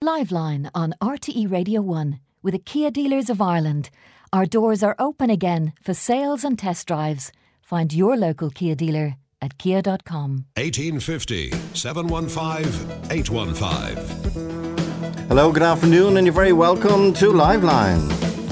Liveline on RTE Radio 1 with the Kia Dealers of Ireland. Our doors are open again for sales and test drives. Find your local Kia dealer at kia.com. 1850 715 815. Hello, good afternoon, and you're very welcome to Liveline.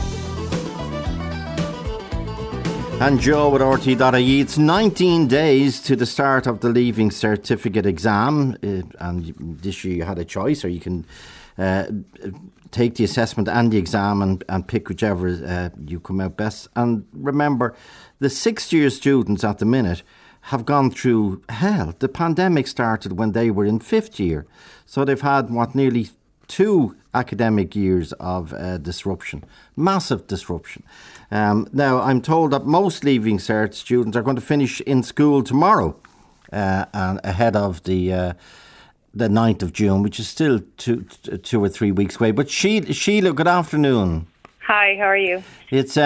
And Joe at RT.ie. It's 19 days to the start of the Leaving Certificate exam, and this year you had a choice, or you can take the assessment and the exam and pick whichever you come out best. And remember, the sixth-year students at the minute have gone through hell. The pandemic started when they were in fifth year, so they've had, nearly 2 academic years of disruption, massive disruption. Now, I'm told that most Leaving Cert students are going to finish in school tomorrow, and ahead of the 9th of June, which is still two or 3 weeks away. But Sheila, good afternoon. Hi, how are you? It's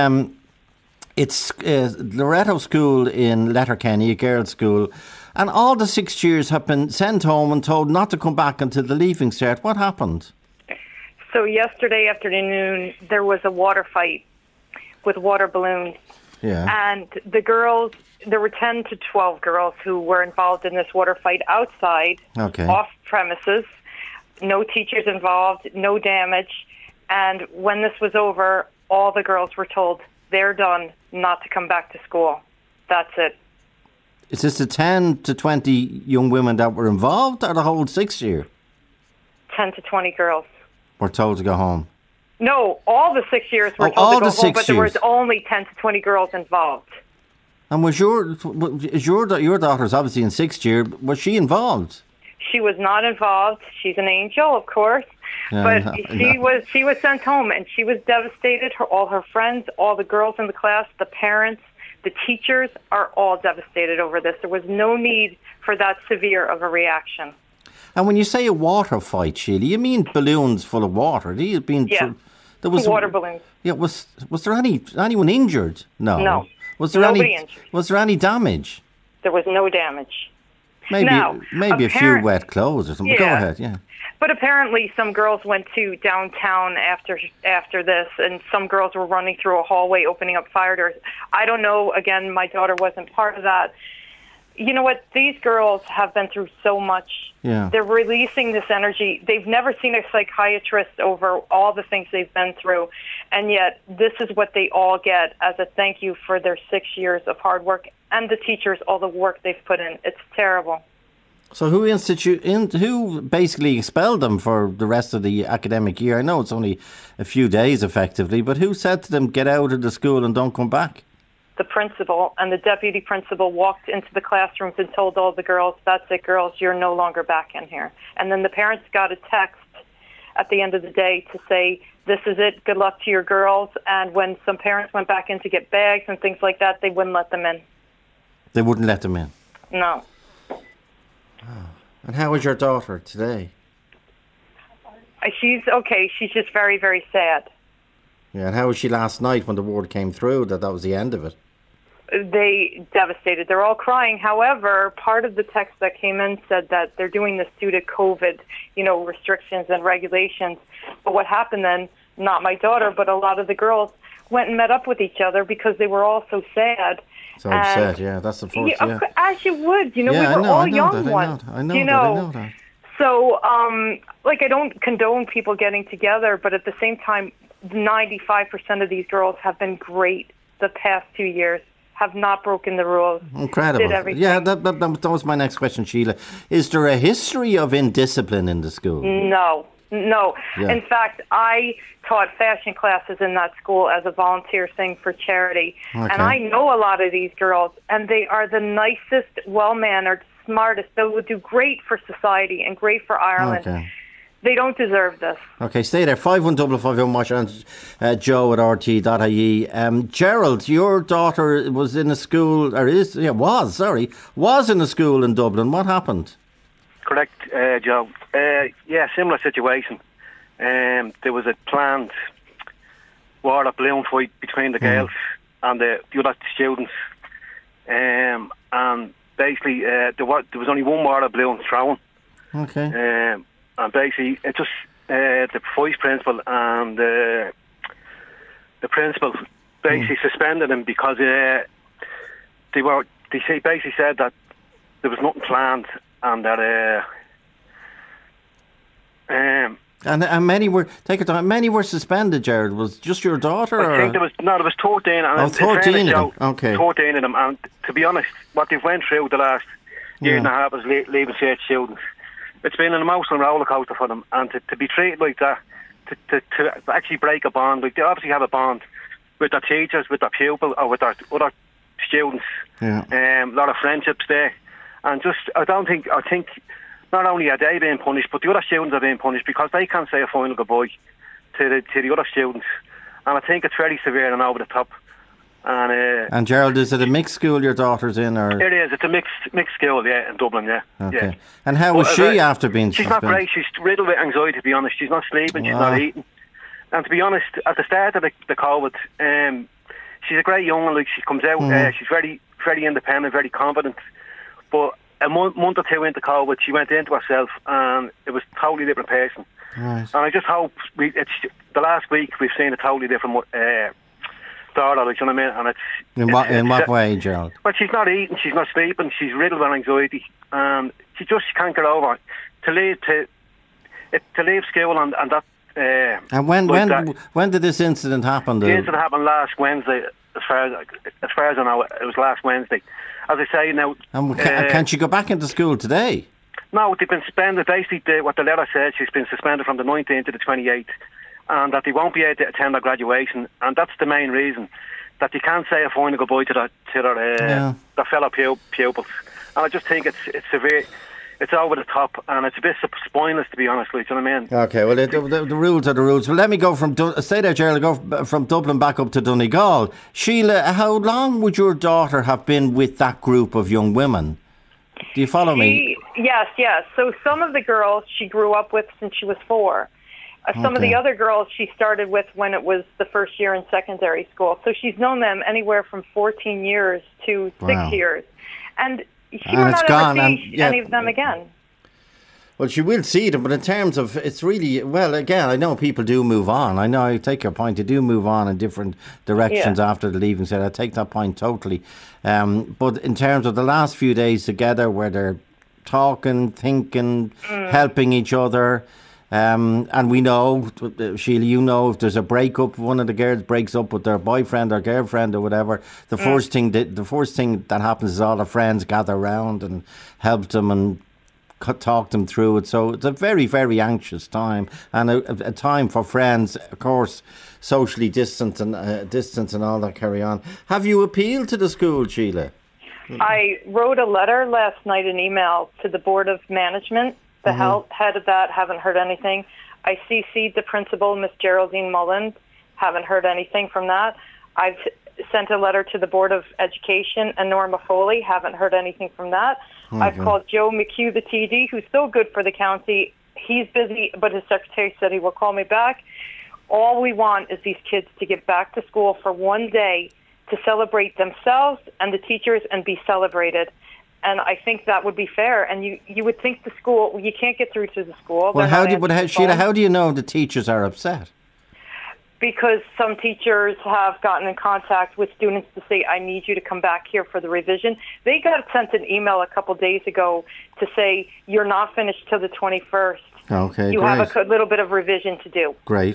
Loretto School in Letterkenny, a girls' school, and all the 6 years have been sent home and told not to come back until the Leaving Cert. What happened? So yesterday afternoon, there was a water fight with water balloons. Yeah. And the girls, there were 10 to 12 girls who were involved in this water fight outside, off premises. No teachers involved, no damage. And when this was over, all the girls were told they're done, not to come back to school. That's it. Is this the 10 to 20 young women that were involved, or the whole 6 year? 10 to 20 girls. Were told to go home? No, all the 6 years were told to go home, but there was years. only 10 to 20 girls involved. And was your daughter's obviously in 6th year, was she involved? She was not involved. She's an angel, of course. But she was sent home, and she was devastated. All her friends, all the girls in the class, the parents, the teachers are all devastated over this. There was no need for that severe of a reaction. And when you say a water fight, Sheila, you mean balloons full of water? There was water balloons. Yeah, was there anyone injured? No. Was there Nobody injured. Was there any damage? There was no damage. Maybe a few wet clothes or something. Yeah. Go ahead, yeah. But apparently some girls went to downtown after this, and some girls were running through a hallway opening up fire doors. I don't know. Again, my daughter wasn't part of that. You know what? These girls have been through so much. Yeah. They're releasing this energy. They've never seen a psychiatrist over all the things they've been through. And yet this is what they all get as a thank you for their 6 years of hard work, and the teachers, all the work they've put in. It's terrible. So who basically expelled them for the rest of the academic year? I know it's only a few days effectively, but who said to them, get out of the school and don't come back? The principal and the deputy principal walked into the classrooms and told all the girls, that's it, girls, you're no longer back in here. And then the parents got a text at the end of the day to say, this is it, good luck to your girls. And when some parents went back in to get bags and things like that, they wouldn't let them in. They wouldn't let them in? No. Oh. And how is your daughter today? She's okay. She's just very, very sad. Yeah, and how was she last night when the word came through that was the end of it? They devastated. They're all crying. However, part of the text that came in said that they're doing this due to COVID, restrictions and regulations. But what happened then, not my daughter, but a lot of the girls went and met up with each other because they were all so sad. So upset, yeah, that's the first, yeah. As you would, we were all young ones. I know that. So, I don't condone people getting together, but at the same time, 95% of these girls have been great the past 2 years, have not broken the rules. Incredible. Did everything. Yeah, that was my next question, Sheila. Is there a history of indiscipline in the school? No. Yeah. In fact, I taught fashion classes in that school as a volunteer thing for charity. Okay. And I know a lot of these girls, and they are the nicest, well-mannered, smartest. They would do great for society and great for Ireland. Okay. They don't deserve this. Okay, stay there. 51551 and Joe at RT.ie. Gerald, your daughter was in a school, was in a school in Dublin. What happened? Correct, Joe. Similar situation. There was a planned water balloon fight between the girls and the other students. And basically, there was only one water balloon thrown. Okay. And basically, the vice principal and the principal basically suspended him because they basically said that there was nothing planned and that and many were many were suspended. Jared, was just your daughter? I think there was 13. And 13 of them. Okay, 14 of them. And to be honest, what they've went through the last year and a half as leaving cert students, it's been an emotional roller coaster for them. And to be treated like that, to actually break a bond, like they obviously have a bond with their teachers, with their pupil, or with their other students. Yeah. A lot of friendships there, and I think. Not only are they being punished, but the other students are being punished because they can't say a final goodbye to the other students. And I think it's very severe and over the top. And Gerald, is it a mixed school your daughter's in? Or? It is. It's a mixed school, yeah, in Dublin, yeah. Okay. Yeah. And how was she after being suspended? She's not great. She's riddled with anxiety, to be honest. She's not sleeping, she's not eating. And to be honest, at the start of the COVID, she's a great young one. Like, she comes out, she's very, very independent, very confident. But a month or two into COVID, she went into herself, and it was a totally different person. Right. And I just hope the last week we've seen a totally different daughter. Like, you know what I mean? And in what way, Gerald? Well, she's not eating, she's not sleeping, she's riddled with anxiety, and she just can't get over to leave school and that. And when did this incident happen? The incident happened last Wednesday. As far as I know, it was last Wednesday. As I say now... And can she go back into school today? No, they've been suspended. Basically, what the letter said, she's been suspended from the 19th to the 28th, and that they won't be able to attend their graduation. And that's the main reason, that they can't say a final goodbye to their fellow pupils. And I just think it's severe. It's over the top, and it's a bit spineless, to be honest with you. You know what I mean? Okay, well, the rules are the rules. Well, let me go stay there, Gerald, go from Dublin back up to Donegal. Sheila, how long would your daughter have been with that group of young women? Do you follow me? Yes. So some of the girls she grew up with since she was 4. Some of the other girls she started with when it was the first year in secondary school. So she's known them anywhere from 14 years to 6 years. And she will not ever see any of them again. Well, she will see them, but in terms of, it's really, well, again, I know people do move on. I know, I take your point, they do move on in different directions after the leaving cert. I take that point totally. But in terms of the last few days together, where they're talking, thinking, helping each other, and we know, Sheila, you know, if there's a breakup, one of the girls breaks up with their boyfriend or girlfriend or whatever, the first thing that happens is all the friends gather around and help them and talk them through it. So it's a very, very anxious time, and a time for friends, of course, socially distant and all that carry on. Have you appealed to the school, Sheila? I wrote a letter last night, an email to the Board of Management. The head of that, haven't heard anything. I CC'd the principal, Miss Geraldine Mullen, haven't heard anything from that. I've sent a letter to the Board of Education and Norma Foley, haven't heard anything from that. I've called Joe McHugh, the TD, who's so good for the county. He's busy, but his secretary said he will call me back. All we want is these kids to get back to school for one day to celebrate themselves and the teachers and be celebrated. And I think that would be fair. And you would think the school, you can't get through to the school. Well, Sheila, how do you know the teachers are upset? Because some teachers have gotten in contact with students to say, I need you to come back here for the revision. They got sent an email a couple days ago to say, you're not finished till the 21st. Okay, You have a little bit of revision to do. Great.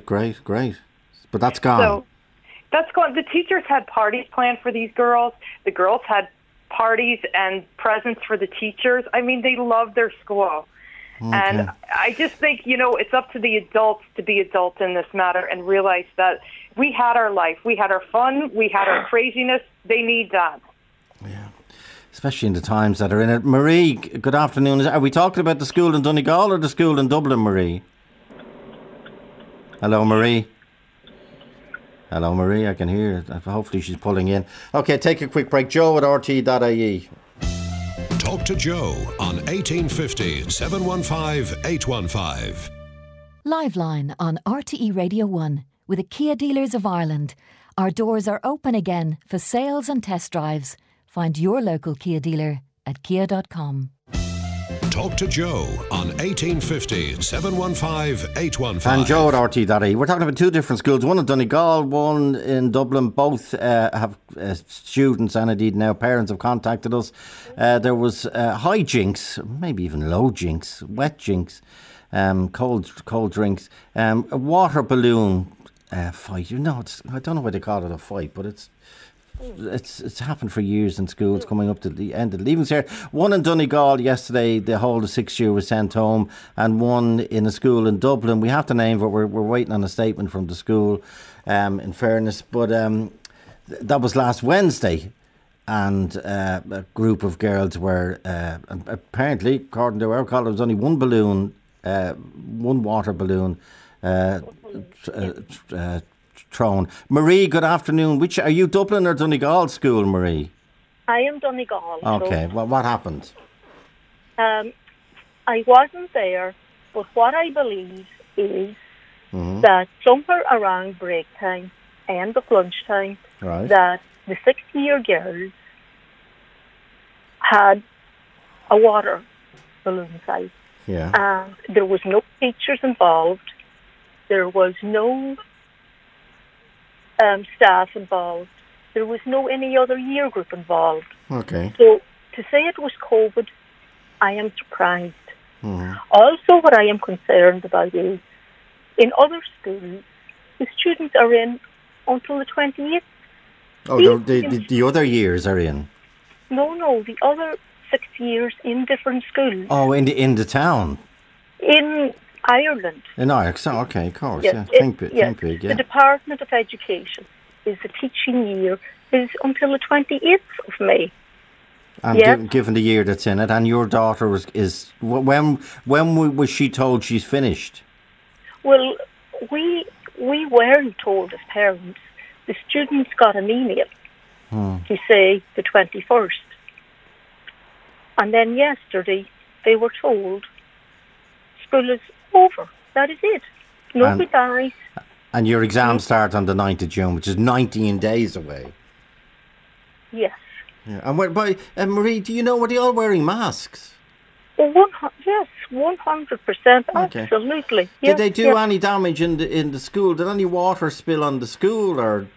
But that's gone. So that's gone. The teachers had parties planned for these girls. The girls had parties and presents for the teachers. I mean, they love their school. Okay. And I just think, it's up to the adults to be adults in this matter and realize that we had our life. We had our fun. We had our craziness. They need that. Yeah. Especially in the times that are in it. Marie, good afternoon. Are we talking about the school in Donegal or the school in Dublin, Marie? Hello, Marie. Hello, Marie, I can hear it. Hopefully she's pulling in. Okay, take a quick break. Joe at RT.ie. Talk to Joe on 1850 715 815. Liveline on RTE Radio 1 with the Kia Dealers of Ireland. Our doors are open again for sales and test drives. Find your local Kia dealer at kia.com. Talk to Joe on 1850 715 815. And Joe at RT.ie. We're talking about two different schools, one in Donegal, one in Dublin. Both have students and indeed now parents have contacted us. There was high jinx, maybe even low jinx, wet jinx, cold drinks, a water balloon fight. I don't know why they call it a fight, but it's happened for years in schools coming up to the end of the leaving cert. One in Donegal yesterday, the whole of 6th year was sent home, and one in a school in Dublin. We have to name, but we're waiting on a statement from the school, in fairness. But that was last Wednesday, and a group of girls were, apparently, according to our call, there was only one balloon, one water balloon thrown. Marie, good afternoon. Which are you, Dublin or Donegal school, Marie? I am Donegal. Okay, well, what happened? I wasn't there, but what I believe is that somewhere around break time, end of lunchtime, that the 6th year girls had a water balloon fight. Yeah. There was no teachers involved. There was no staff involved. There was no any other year group involved. Okay. So to say it was COVID, I am surprised. Also, what I am concerned about is in other schools, the students are in until the 28th. Oh, the other years are in? No, the other 6 years in different schools. Oh, in the town? In Ireland. In Ireland, so, okay, of course. Yes, yeah. Think big, yeah. The Department of Education is the teaching year is until the 28th of May. And given the year that's in it, and your daughter when was she told she's finished? Well, we weren't told as parents. The students got an email to say the 21st. And then yesterday they were told school is over. That is it. No goodbyes. And your exams start on the 9th of June, which is 19 days away. Yes. Yeah. And Marie, do you know, were they all wearing masks? Yes, 100%. Okay. Absolutely. Did they do any damage in the school? Did any water spill on the school, or?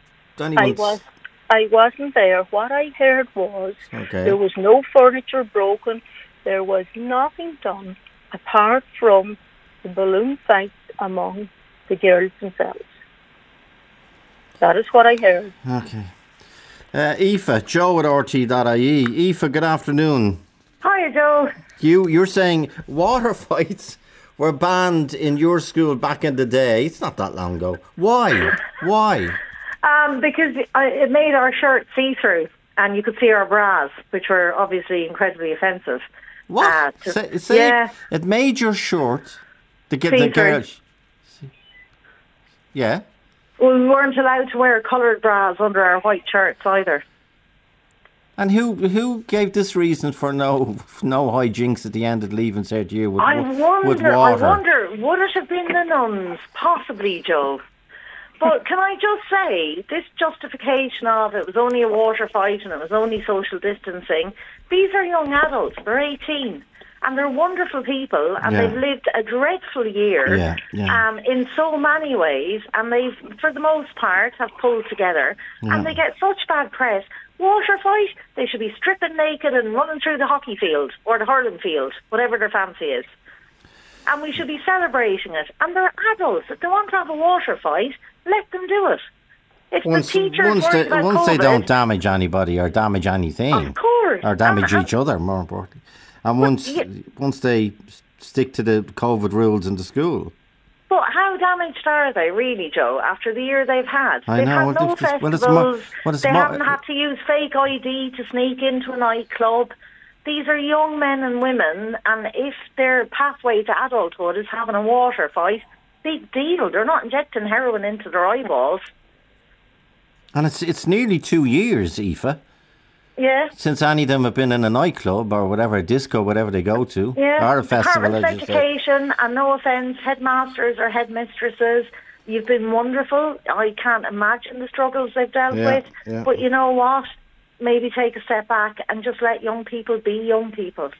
I wasn't there. What I heard was there was no furniture broken. There was nothing done apart from the balloon fights among the girls themselves. That is what I heard. Okay. Aoife, Joe at RT.ie. Aoife, good afternoon. Hi, Joe. You're saying water fights were banned in your school back in the day. It's not that long ago. Why? Because it made our shirt see-through, and you could see our bras, which were obviously incredibly offensive. What? It made your shirt to get the girls. Yeah. Well, we weren't allowed to wear coloured bras under our white shirts either. And who gave this reason for no hijinks at the end of the leaving cert year with water? I wonder, would it have been the nuns? Possibly, Joe. But can I just say, this justification of it was only a water fight and it was only social distancing, these are young adults, they're 18, and they're wonderful people, and they've lived a dreadful year in so many ways, and they've, for the most part, have pulled together, and they get such bad press. Water fight, they should be stripping naked and running through the hockey field or the hurling field, whatever their fancy is. And we should be celebrating it. And they're adults. If they want to have a water fight, let them do it. If once they don't damage anybody or damage anything. Of course. Or damage each other, more importantly. And once they stick to the COVID rules in the school. But how damaged are they, really, Joe, after the year they've had? They've had no festivals. They haven't had to use fake ID to sneak into a nightclub. These are young men and women, and if their pathway to adulthood is having a water fight, big deal. They're not injecting heroin into their eyeballs. And it's nearly 2 years, Aoife. Yeah. Since any of them have been in a nightclub or whatever, a disco, whatever they go to, or a festival. Department of Education, and no offence, headmasters or headmistresses, you've been wonderful. I can't imagine the struggles they've dealt with. But you know what? Maybe take a step back and just let young people be young people.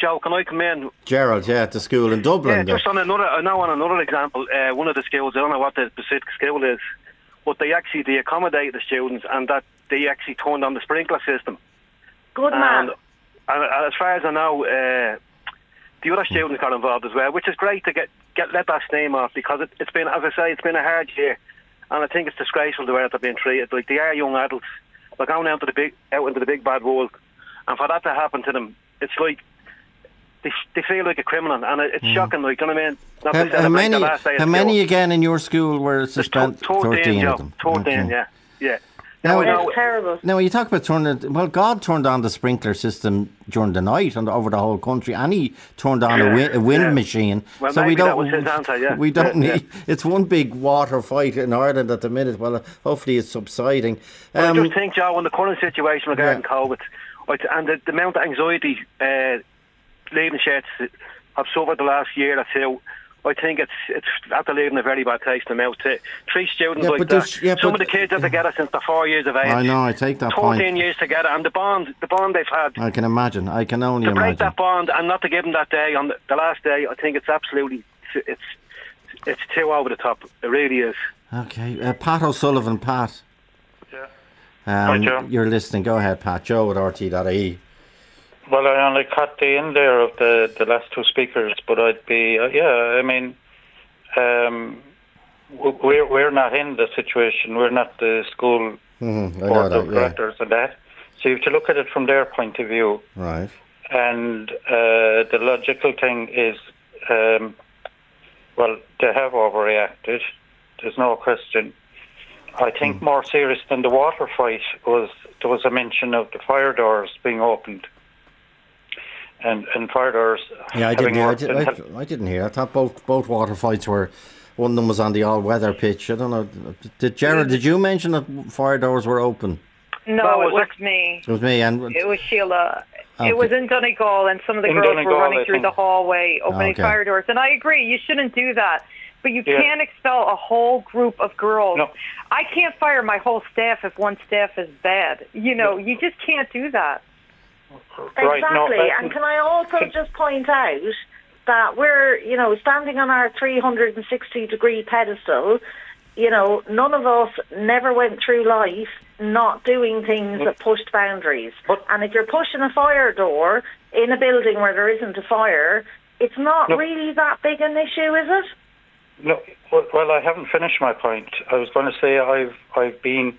Joe, can I come in? Gerald, at the school in Dublin. Yeah, just on another example, one of the schools, I don't know what the specific school is, but they accommodate the students, and that they actually turned on the sprinkler system. Good man. And as far as I know, the other students got involved as well, which is great to let that steam off, because it's been, as I say, it's been a hard year, and I think it's disgraceful the way that they're being treated. Like, they are young adults, they're going out into the big bad world, and for that to happen to them, it's like they feel like a criminal, and it's shocking. Like, you know what I mean? How many again in your school were suspended? 13 of them. 13, yeah. Now, it's terrible. Now, you talk about God turned on the sprinkler system during the night and over the whole country, and He turned on a wind machine. Well, so that was his answer, yeah. We don't need. It's one big water fight in Ireland at the minute. Well, hopefully it's subsiding. I just think, Joe, in the current situation regarding COVID, and the amount of anxiety leaving sheds have suffered the last year or two, I think it's after leaving a very bad taste in the mouth to treat students like that. Some of the kids have together since they're 4 years of age. I know, I take that 14 point. 14 years together, and the bond they've had. I can imagine. I can only imagine. To break imagine. that bond and not to give them that day on the last day, I think it's absolutely it's too over the top. It really is. Okay, Pat O'Sullivan, Pat. Yeah. Hi, Joe. You're listening. Go ahead, Pat. Joe at RT.ie. Well, I only caught the end there of the last two speakers, but I'd be, I mean, we're not in the situation. We're not the school board of directors and that. So you have to look at it from their point of view. Right. And the logical thing is, well, they have overreacted. There's no question. I think more serious than the water fight there was a mention of the fire doors being opened. And fire doors. Yeah, I didn't hear. I thought both water fights were. One of them was on the all-weather pitch. I don't know. Did you mention that fire doors were open? No, it was me. It was me, and it was Sheila. Okay. It was in Donegal, and some of the girls were running through the hallway, opening fire doors. And I agree, you shouldn't do that. But you can't expel a whole group of girls. No. I can't fire my whole staff if one staff is bad. You just can't do that. Right, exactly. And can I also just point out that we're, standing on our 360-degree pedestal, none of us never went through life not doing things that pushed boundaries. And if you're pushing a fire door in a building where there isn't a fire, it's not really that big an issue, is it? No. Well, I haven't finished my point. I was going to say I've been...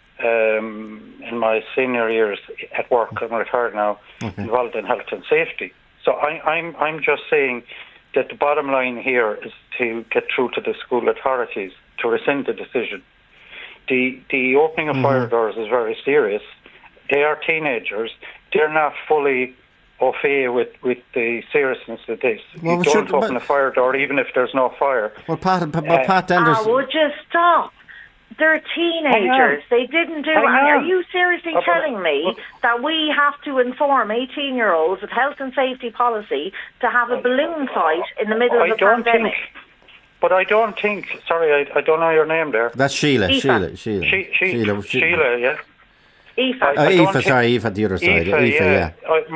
in my senior years at work, I'm retired now, involved in health and safety. So I'm just saying that the bottom line here is to get through to the school authorities to rescind the decision. The opening of fire doors is very serious. They are teenagers. They're not fully au fait with the seriousness of this. Well, you don't open a fire door even if there's no fire. Well, Pat Enders... would you stop? They're teenagers. They didn't do it. Are you seriously telling me that we have to inform 18-year-olds of health and safety policy to have a balloon fight in the middle of a pandemic? But I don't think... Sorry, I don't know your name there. That's Sheila. Aoife. Sheila, yeah. Aoife. Aoife, the other side. Aoife, yeah.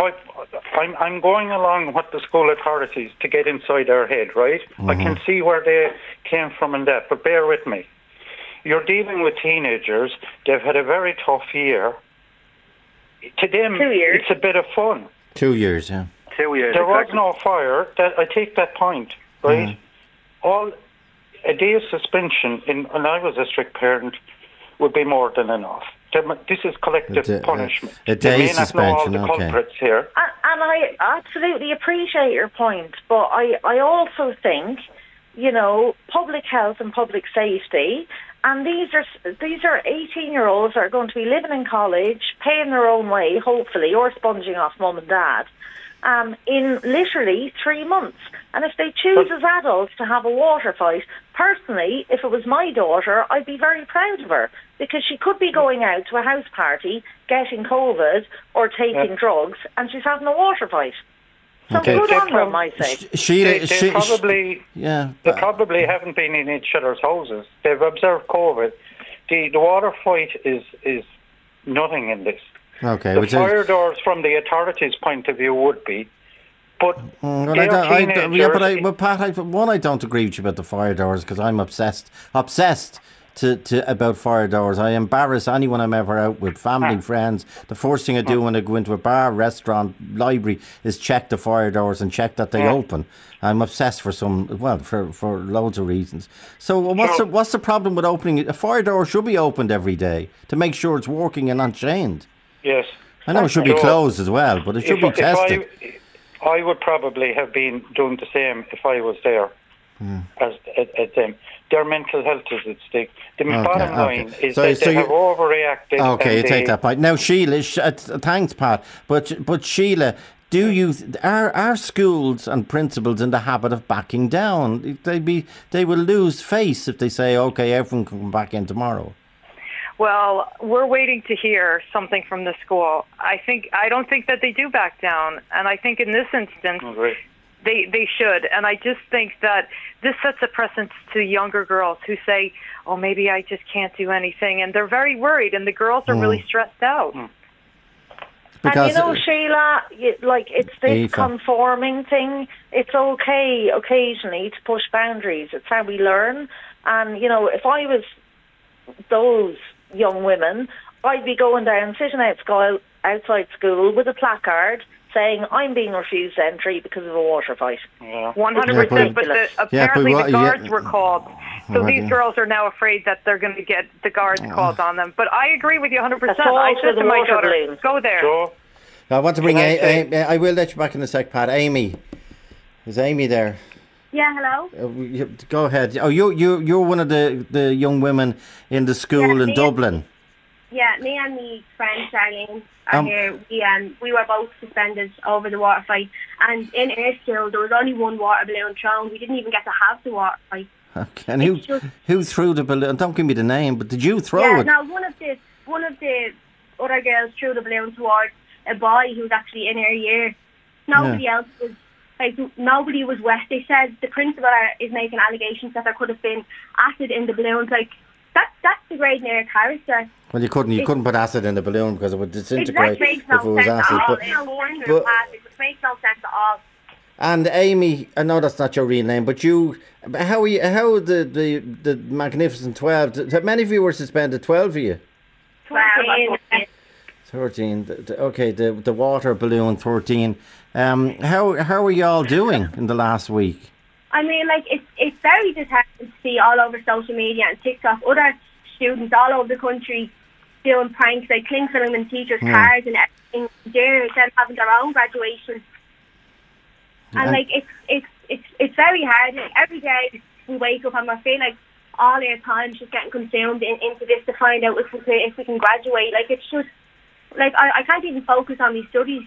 I'm going along with the school authorities to get inside their head, right? I can see where they came from in that, but bear with me. You're dealing with teenagers. They've had a very tough year. To them, 2 years. It's a bit of fun. 2 years, yeah. 2 years. There was no fire. I take that point, right? A day of suspension, when I was a strict parent, would be more than enough. This is collective punishment. A day suspension, know all the culprits here. And I absolutely appreciate your point, but I also think, public health and public safety. And these are 18-year-olds that are going to be living in college, paying their own way, hopefully, or sponging off mum and dad, in literally 3 months. And if they choose as adults to have a water fight, personally, if it was my daughter, I'd be very proud of her, because she could be going out to a house party, getting COVID, or taking drugs, and she's having a water fight. So good on them, I say. They probably haven't been in each other's houses. They've observed COVID. The water fight is nothing in this. Okay. The fire doors, from the authorities' point of view, would be But Pat, I don't agree with you about the fire doors because I'm obsessed about fire doors. I embarrass anyone I'm ever out with, family, friends. The first thing I do when I go into a bar, restaurant, library is check the fire doors and check that they open. I'm obsessed for loads of reasons. So what's the problem with opening it? A fire door should be opened every day to make sure it's working and unchained. Yes. I know it should be closed as well, but it should be tested. I would probably have been doing the same if I was there as them. Their mental health is at stake. The bottom line is that they have overreacted. Okay, you take that point. Now, Sheila, thanks, Pat. But Sheila, are schools and principals in the habit of backing down? They will lose face if they say, okay, everyone can come back in tomorrow. Well, we're waiting to hear something from the school. I don't think that they do back down, and I think in this instance they should. And I just think that this sets a precedent to younger girls who say, "Oh, maybe I just can't do anything," and they're very worried, and the girls are really stressed out. Because and Sheila, it's this conforming thing. It's okay occasionally to push boundaries. It's how we learn. And if I was those young women, I'd be going down, sitting outside school with a placard saying, "I'm being refused entry because of a water fight." 100%, but apparently the guards were called. So these girls are now afraid that they're going to get the guards called on them. But I agree with you 100%. I said to my daughter, go there. Sure. I want to bring I will let you back in a sec, Pat. Amy. Is Amy there? Yeah, hello. Go ahead. Oh, you're one of the young women in the school in Dublin. Yeah, me and my friend Charlene are here. We were both suspended over the water fight. And in our school, there was only one water balloon thrown. We didn't even get to have the water fight. Okay. And who threw the balloon? Don't give me the name, but did you throw it? Yeah, no, one of the other girls threw the balloon towards a boy who was actually in our year. Nobody else was. Nobody was wet. They said the principal is making allegations that there could have been acid in the balloons. That's degrading their character. Well, you couldn't put acid in the balloon because it would disintegrate if it was acid. But it makes no sense at all. And Amy, I know that's not your real name, but how the Magnificent 12? Many of you were suspended. 12 of you. 13. Okay, the water balloon 13. How are you all doing in the last week? I mean, it's very disheartening to see all over social media and TikTok other students all over the country doing pranks, like cling film in teachers' cars and everything. They're then having their own graduation, and it's very hard. Every day we wake up and we feel like all our time's just getting consumed into this to find out if we can graduate. It's just. I can't even focus on these studies.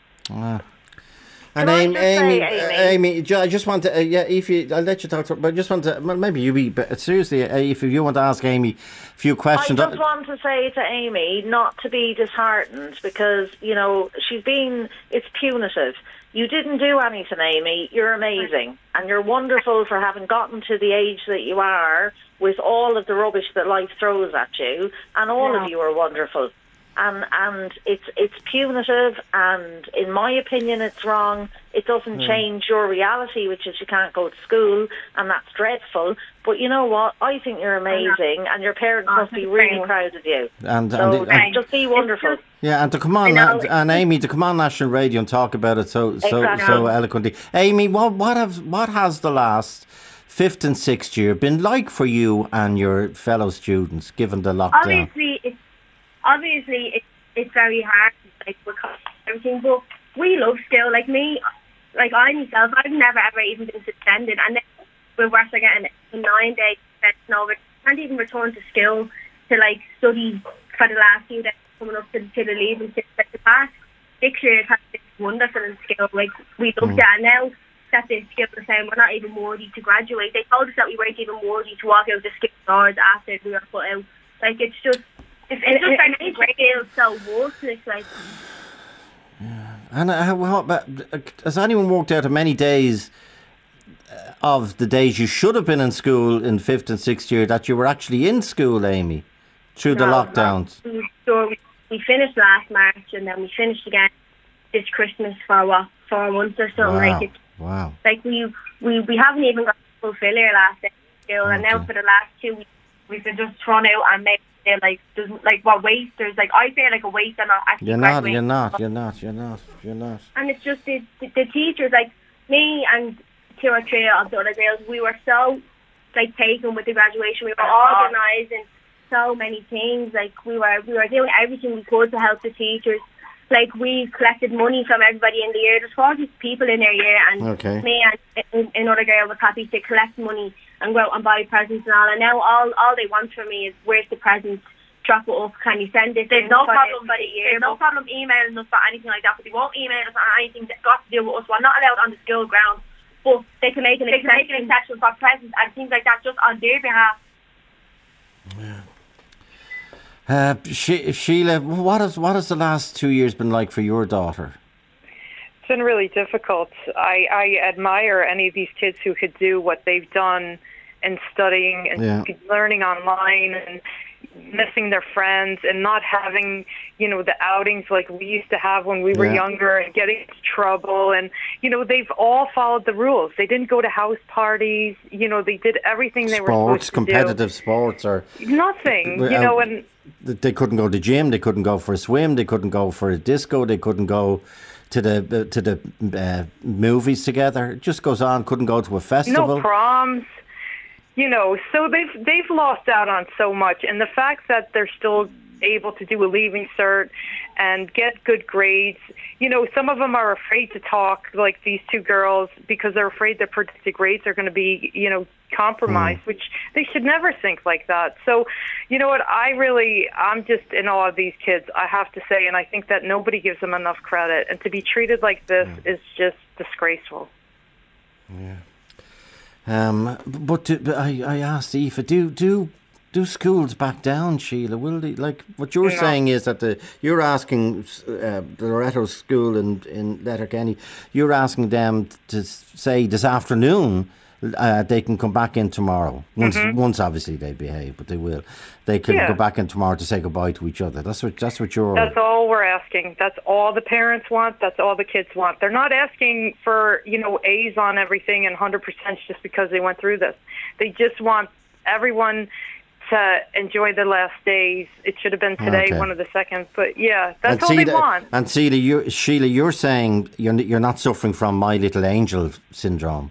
And Amy, I just want to, I'll let you talk, but I just want to, maybe you be, but seriously, if you want to ask Amy a few questions. I just want to say to Amy not to be disheartened because, it's punitive. You didn't do anything, Amy. You're amazing. And you're wonderful for having gotten to the age that you are with all of the rubbish that life throws at you. And all of you are wonderful. And it's punitive, and in my opinion it's wrong. It doesn't change your reality, which is you can't go to school, and that's dreadful. But you know what? I think you're amazing, and your parents must be really proud of you. And just be wonderful. Yeah, and to come on, and Amy, to come on National Radio and talk about it so eloquently. Amy, what has the last 5th and 6th year been like for you and your fellow students, given the lockdown? Obviously, it's very hard, because everything, but we love school. I myself, I've never ever even been suspended, and then we're worse getting a 9-day suspension over. Can't even return to school to study for the last few days coming up to the leaving. The past 6 years has been wonderful in school. We loved it, and now that the school are saying we're not even worthy to graduate. They told us that we weren't even worthy to walk out the school doors after we were put out. It's just. It's just feels so worthless, And has anyone worked out how many days of the days you should have been in school in 5th and 6th year that you were actually in school, Amy, through the lockdowns? We finished last March, and then we finished again this Christmas for 4 months or so. Wow. Like we haven't even got to fulfill our last day of school, and now for the last 2 weeks we've been just thrown out and made feel like there's like what waste. There's like I feel like a waste and not actually. You're not. And it's just the teachers, like me and 2 or 3 of the other girls, we were so like taken with the graduation. We were organising so many things. Like we were doing everything we could to help the teachers. Like we collected money from everybody in the year. There's 40 people in their year, and me and another girl was happy to collect money and go out and buy presents and all. And now all they want from me is, where's the presents? Drop it up. Can you send it? There's no problem. There's no problem emailing us for anything like that. But they won't email us on anything that's got to do with us. We're not allowed on the school ground, but they can make an exception for presents and things like that just on their behalf. Sheila, what has the last 2 years been like for your daughter? It's been really difficult. I admire any of these kids who could do what they've done in studying and learning online and missing their friends and not having, the outings like we used to have when we were younger and getting into trouble. And, they've all followed the rules. They didn't go to house parties. They did everything they were supposed to do. Competitive sports or... Nothing, and... They couldn't go to the gym. They couldn't go for a swim. They couldn't go for a disco. They couldn't go to the movies together. It just goes on. Couldn't go to a festival. No proms. So they've lost out on so much, and the fact that they're still able to do a leaving cert and get good grades. Some of them are afraid to talk, like these 2 girls, because they're afraid their predicted grades are going to be, compromised, which they should never think like that. So, you know what, I'm just in awe of these kids, I have to say, and I think that nobody gives them enough credit, and to be treated like this is just disgraceful. Yeah. But I asked Aoife, do schools back down, Sheila? Will they? Like what you're saying is that you're asking the Loretto School in Letterkenny, you're asking them to say this afternoon they can come back in tomorrow. Once obviously they behave, but they will. They can go back in tomorrow to say goodbye to each other. That's what you're. That's all we're asking. That's all the parents want. That's all the kids want. They're not asking for A's on everything and 100% just because they went through this. They just want everyone to enjoy the last days. It should have been today, one of the seconds. But that's all they want. And Sheila, you're saying you're not suffering from My Little Angel syndrome.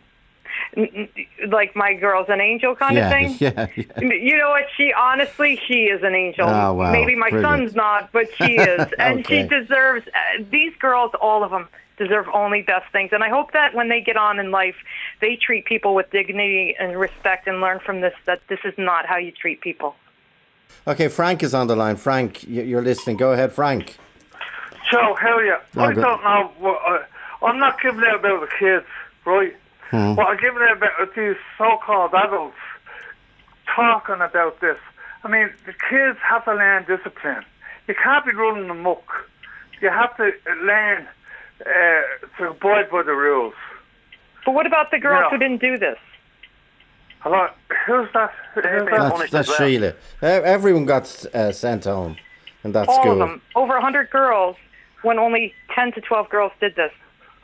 Like my girl's an angel kind of thing? Yeah. You know what? She is an angel. Oh, wow. Maybe my son's not, but she is. And she deserves, these girls, all of them, deserve only best things. And I hope that when they get on in life, they treat people with dignity and respect and learn from this, that this is not how you treat people. Okay, Frank is on the line. Frank, you're listening. Go ahead, Frank. Joe, how are you? I don't know. I'm not giving out about the kids, right? But I'm giving out about these so-called adults talking about this. I mean, the kids have to learn discipline. You can't be running amok. You have to learn to abide by the rules. But what about the girls who didn't do this? Hello, who's that? That's Sheila. Everyone got sent home in that school. All of them. Over 100 girls, when only 10 to 12 girls did this.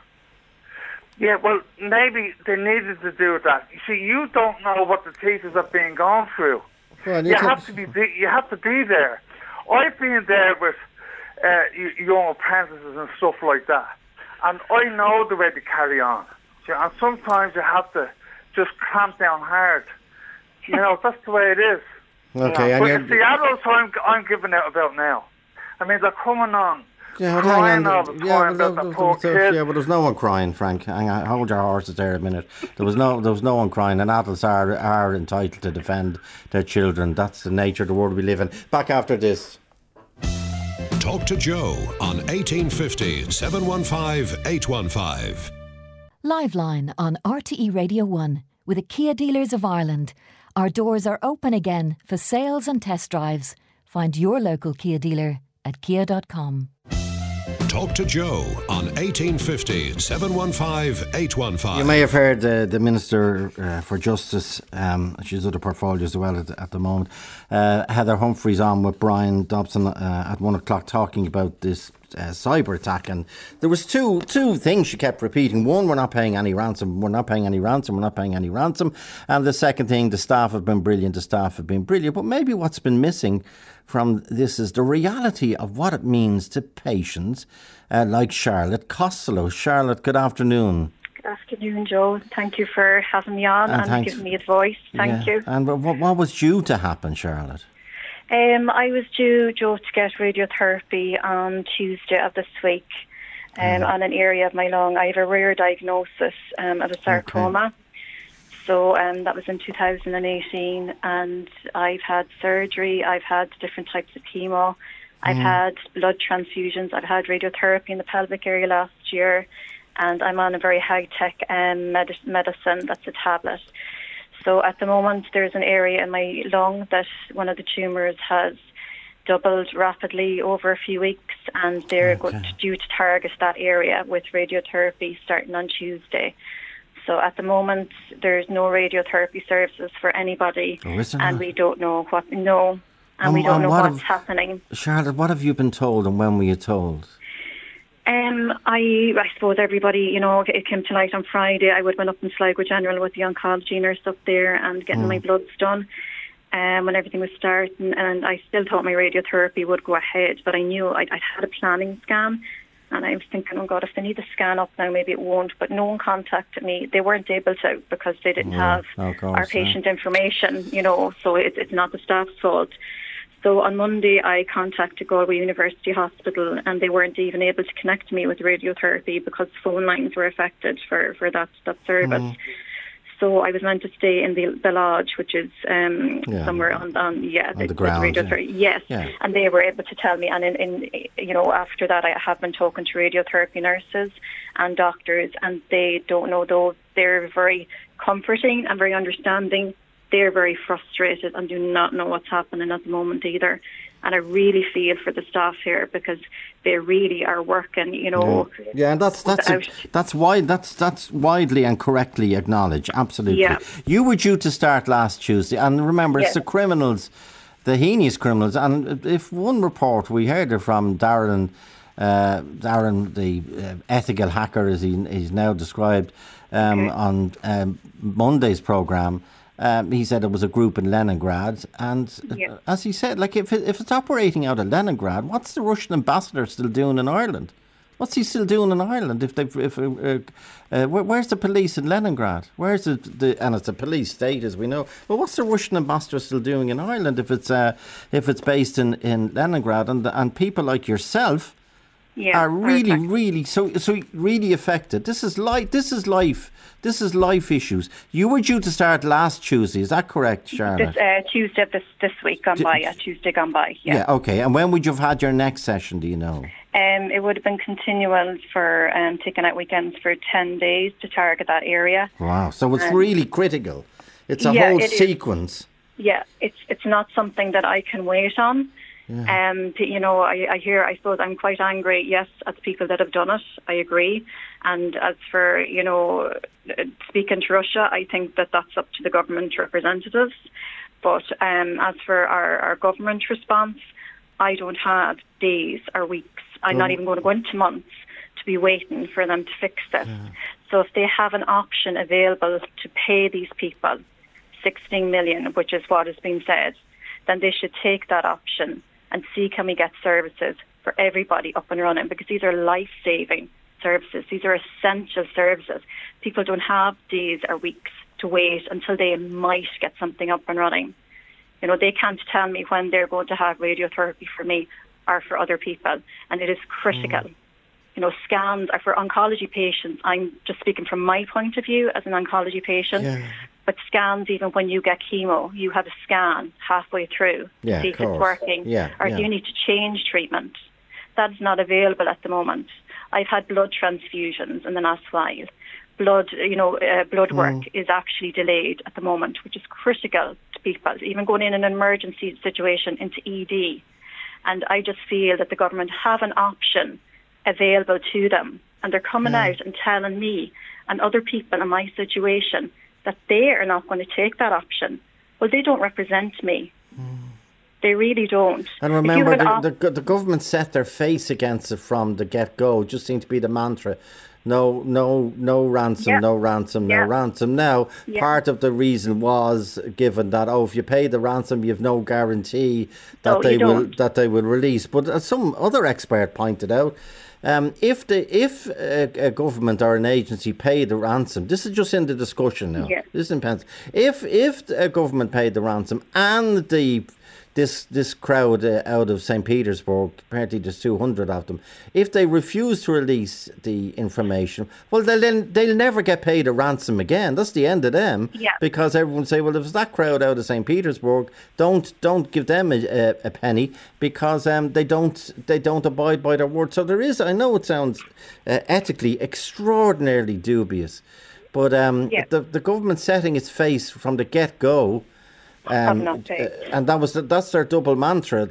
Yeah, well, maybe they needed to do that. You see, you don't know what the teachers have been going through. Well, you have to be there. I've been there with young apprentices and stuff like that, and I know the way to carry on. And sometimes you have to just clamp down hard. That's the way it is. Okay, but it's the adults I'm giving out about now. I mean, they're coming on. Crying all the time about the poor kids. Yeah, but there's no one crying, Frank. Hang on, hold your horses there a minute. There was no one crying, and adults are entitled to defend their children. That's the nature of the world we live in. Back after this. Talk to Joe on 1850 715 815. Liveline on RTE Radio 1 with the Kia Dealers of Ireland. Our doors are open again for sales and test drives. Find your local Kia dealer at kia.com. Talk to Joe on 1850 715 815. You may have heard the Minister for Justice, she's other portfolios as well at the moment, Heather Humphreys on with Brian Dobson at 1 o'clock talking about this cyber attack, and there was two things she kept repeating. One, we're not paying any ransom, we're not paying any ransom, we're not paying any ransom. And the second thing, the staff have been brilliant, the staff have been brilliant. But maybe what's been missing from this is the reality of what it means to patients like Charlotte Costello. Charlotte, good afternoon. Good afternoon, Joe. Thank you for having me on and giving me advice. Thank you. And what was due to happen, Charlotte? I was due, Joe, to get radiotherapy on Tuesday of this week on an area of my lung. I have a rare diagnosis of a sarcoma. Okay. So that was in 2018, and I've had surgery, I've had different types of chemo, I've had blood transfusions, I've had radiotherapy in the pelvic area last year, and I'm on a very high-tech medicine that's a tablet. So at the moment, there's an area in my lung that one of the tumours has doubled rapidly over a few weeks, and they're due to target that area with radiotherapy starting on Tuesday. So at the moment, there's no radiotherapy services for anybody, and we don't know what. No, and we don't know what's happening. Charlotte, what have you been told, and when were you told? I suppose everybody, it came tonight on Friday. I would have been up in Sligo General with the oncology nurse up there and getting my bloods done when everything was starting. And I still thought my radiotherapy would go ahead, but I knew I'd had a planning scan. And I was thinking, oh God, if they need the scan up now, maybe it won't. But no one contacted me. They weren't able to because they didn't have our patient information, so it's not the staff's fault. So on Monday, I contacted Galway University Hospital, and they weren't even able to connect me with radiotherapy because phone lines were affected for that service. So I was meant to stay in the lodge, which is somewhere on the ground. Yes, and they were able to tell me. And after that, I have been talking to radiotherapy nurses and doctors, and they don't know, though they're very comforting and very understanding. They're very frustrated and do not know what's happening at the moment either. And I really feel for the staff here because they really are working, Yeah, and that's widely and correctly acknowledged. Absolutely. Yeah. You were due to start last Tuesday, and remember, it's the criminals, the heinous criminals. And if one report we heard it from Darren, the ethical hacker, as he's now described, on Monday's programme. He said it was a group in Leningrad, and as he said, like if it's operating out of Leningrad, what's the Russian ambassador still doing in Ireland? What's he still doing in Ireland? Where's the police in Leningrad? Where's and it's a police state, as we know. Well, what's the Russian ambassador still doing in Ireland if it's based in Leningrad, and people like yourself are really really affected. This is life. This is life issues. You were due to start last Tuesday, is that correct, Charlotte? Tuesday this week gone by, Tuesday gone by, Yeah, okay. And when would you have had your next session, do you know? It would have been continual for taking out weekends for 10 days to target that area. Wow, so it's really critical. It's a whole sequence. Yeah, it's not something that I can wait on. Yeah. I suppose I'm quite angry, yes, at the people that have done it. I agree. And as for, speaking to Russia, I think that that's up to the government representatives. But as for our government response, I don't have days or weeks. I'm not even going to go into months to be waiting for them to fix this. Yeah. So if they have an option available to pay these people 16 million, which is what has been said, then they should take that option and see can we get services for everybody up and running, because these are life-saving services. These are essential services. People don't have days or weeks to wait until they might get something up and running. They can't tell me when they're going to have radiotherapy for me or for other people, and it is critical. Scans are for oncology patients. I'm just speaking from my point of view as an oncology patient. But scans, even when you get chemo, you have a scan halfway through to see if it's working. Or do you need to change treatment? That's not available at the moment. I've had blood transfusions in the last while. Blood work is actually delayed at the moment, which is critical to people, even going in an emergency situation into ED. And I just feel that the government have an option available to them, and they're coming out and telling me and other people in my situation that they are not going to take that option. Well, they don't represent me. They really don't. And remember, the government set their face against it from the get-go. It just seemed to be the mantra. No ransom, no ransom, no ransom. Now, part of the reason was given that, if you pay the ransom, you have no guarantee that they will release. But as some other expert pointed out, if a government or an agency paid the ransom, this is just in the discussion now. Yeah. This is in pen. If a government paid the ransom and this crowd out of St. Petersburg, apparently there's 200 of them, if they refuse to release the information, well, they'll never get paid a ransom again. That's the end of them. Yeah. Because everyone say, well, if it's that crowd out of St. Petersburg, don't give them a penny, because they don't abide by their word. So there is, I know it sounds ethically extraordinarily dubious, but the government setting its face from the get-go. And that's their double mantra.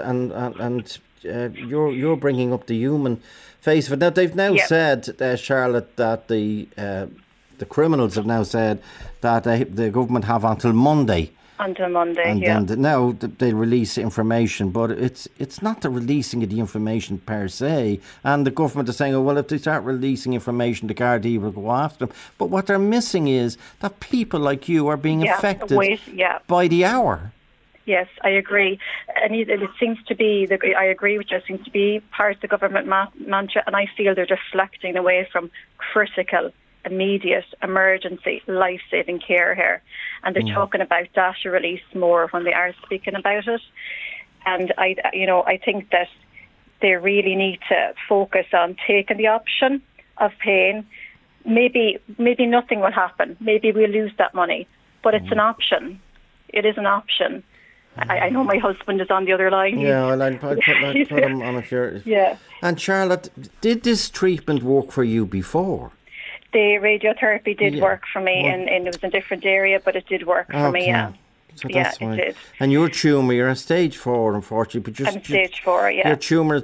You're bringing up the human face of it. Now they've now said, Charlotte, that the criminals have now said that the government have until Monday. Until Monday, and then now they release information, but it's not the releasing of the information per se. And the government is saying, well, if they start releasing information, the Gardaí will go after them. But what they're missing is that people like you are being affected by the hour. Yes, I agree. And it seems to be, I agree with you, it seems to be part of the government mantra, and I feel they're deflecting away from critical, immediate, emergency, life-saving care here. And they're talking about data release more when they are speaking about it. And I think that they really need to focus on taking the option of paying. Maybe nothing will happen. Maybe we'll lose that money. But it's an option. It is an option. I know my husband is on the other line. Yeah, well, I'd put him on if you're... Yeah. And Charlotte, did this treatment work for you before? The radiotherapy did work for me, and it was in a different area, but it did work for me, So that's why. It did. And your tumour, you're on stage 4, unfortunately. But I'm stage 4, Your tumour is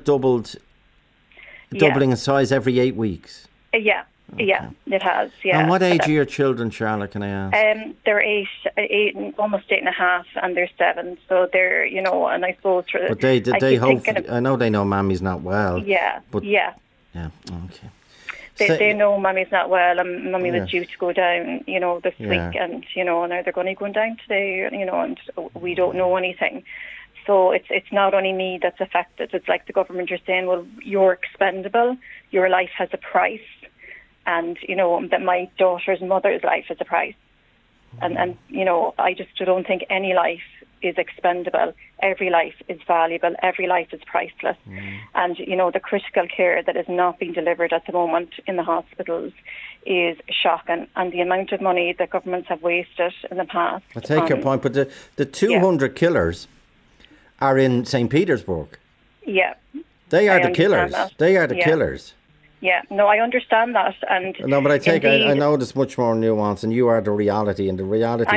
doubling in size every 8 weeks. Yeah, it has, And what age are your children, Charlotte, can I ask? They're 8, almost 8.5, and they're 7. So they're, and I suppose... But they hope... I know they know Mammy's not well. Yeah, Yeah, okay. They know Mummy's not well, and Mummy was due to go down, this week, and now they're going to go down today, and we don't know anything. So it's not only me that's affected. It's like the government are saying, well, you're expendable, your life has a price, and that my daughter's mother's life has a price, and I just don't think any life is expendable. Every life is valuable. Every life is priceless. And, the critical care that is not being delivered at the moment in the hospitals is shocking. And the amount of money that governments have wasted in the past. I take your point, but the 200 killers are in St. Petersburg. Yeah. They are the killers. They are the killers. Yeah, no, I understand that, and no, but I know there's much more nuance, and you are the reality, and the reality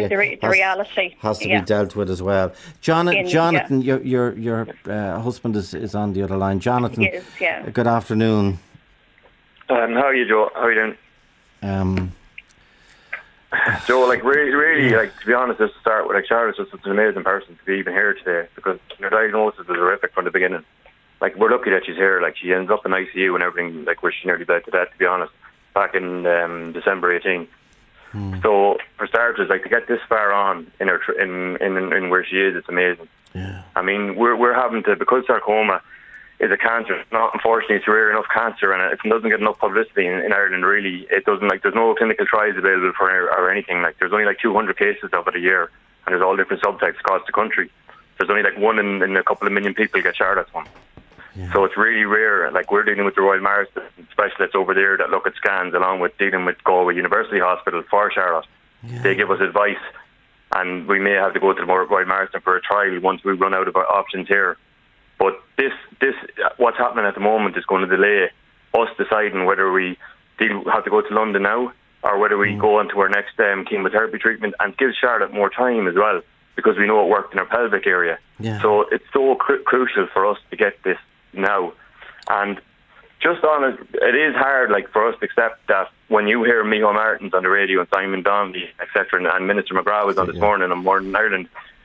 has to be dealt with as well. Jonathan, your husband is on the other line. Jonathan, he is, good afternoon. How are you, Joe? How are you doing? Joe, really, to be honest, just to start with, Charlotte's just such an amazing person to be even here today, because your diagnosis was horrific from the beginning. We're lucky that she's here. She ends up in ICU and everything, where she nearly bled to death, to be honest, back in December 18. So, for starters, to get this far on in her in where she is, it's amazing. Yeah. I mean, we're having to, because sarcoma is a cancer. Unfortunately, it's a rare enough cancer, and it doesn't get enough publicity in Ireland. Really, it doesn't. There's no clinical trials available for it or anything. There's only 200 cases of it a year, and there's all different subtypes across the country. There's only one in a couple of million people get Charlotte's one. Yeah. So it's really rare. We're dealing with the Royal Marsden specialists over there that look at scans, along with dealing with Galway University Hospital for Charlotte. Yeah. They give us advice, and we may have to go to the Royal Marsden for a trial once we run out of our options here. But this what's happening at the moment is going to delay us deciding whether we have to go to London now, or whether we go on to our next chemotherapy treatment, and give Charlotte more time as well, because we know it worked in our pelvic area. Yeah. So it's so crucial for us to get this now. And just on it is hard for us to accept that when you hear Micheál Martins on the radio and Simon Donnelly, etc., and Minister McGrath was on this morning on Morning Ireland,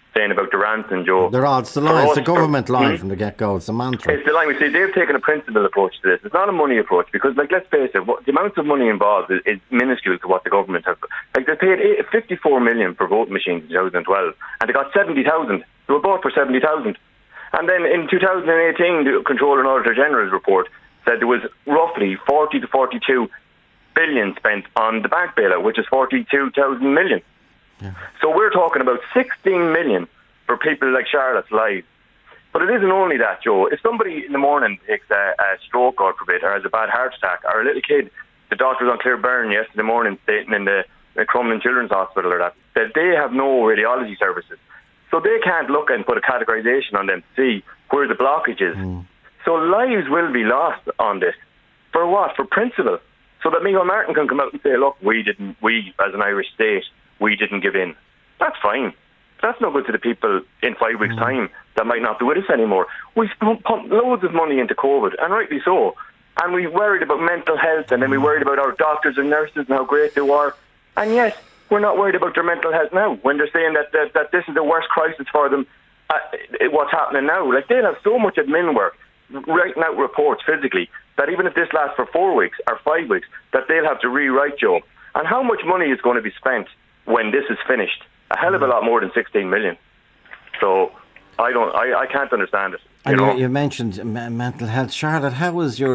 saying about the ransom, Joe. It's the government line from the get-go. It's a mantra. It's the line. We say they've taken a principled approach to this. It's not a money approach because, like, let's face it, the amount of money involved is minuscule to what the government has. Like, they paid 54 million for voting machines in 2012, and they got 70,000. They were bought for 70,000. And then in 2018, the Controller and Auditor General's report said there was roughly 40 to 42 billion spent on the bank bailout, which is 42,000 million. Yeah. So we're talking about 16 million for people like Charlotte's lives. But it isn't only that, Joe. If somebody in the morning takes a stroke, God forbid, or has a bad heart attack, or a little kid, the doctor was on Clearburn yesterday morning stating in the Crumlin Children's Hospital or that they have no radiology services. So they can't look and put a categorisation on them to see where the blockage is. So lives will be lost on this. For what? For principle. So that Micheál Martin can come out and say, look, we as an Irish state, we didn't give in. That's fine. That's no good to the people in 5 weeks' time that might not be with us anymore. We pumped loads of money into COVID, and rightly so. And we worried about mental health, and then we worried about our doctors and nurses and how great they were. And yet, we're not worried about their mental health now, when they're saying that this is the worst crisis for them, what's happening now. Like, they'll have so much admin work, writing out reports physically, that even if this lasts for 4 weeks or 5 weeks, that they'll have to rewrite, Joe. And how much money is going to be spent when this is finished? A hell of a lot more than 16 million. So I can't understand it. You mentioned mental health, Charlotte. How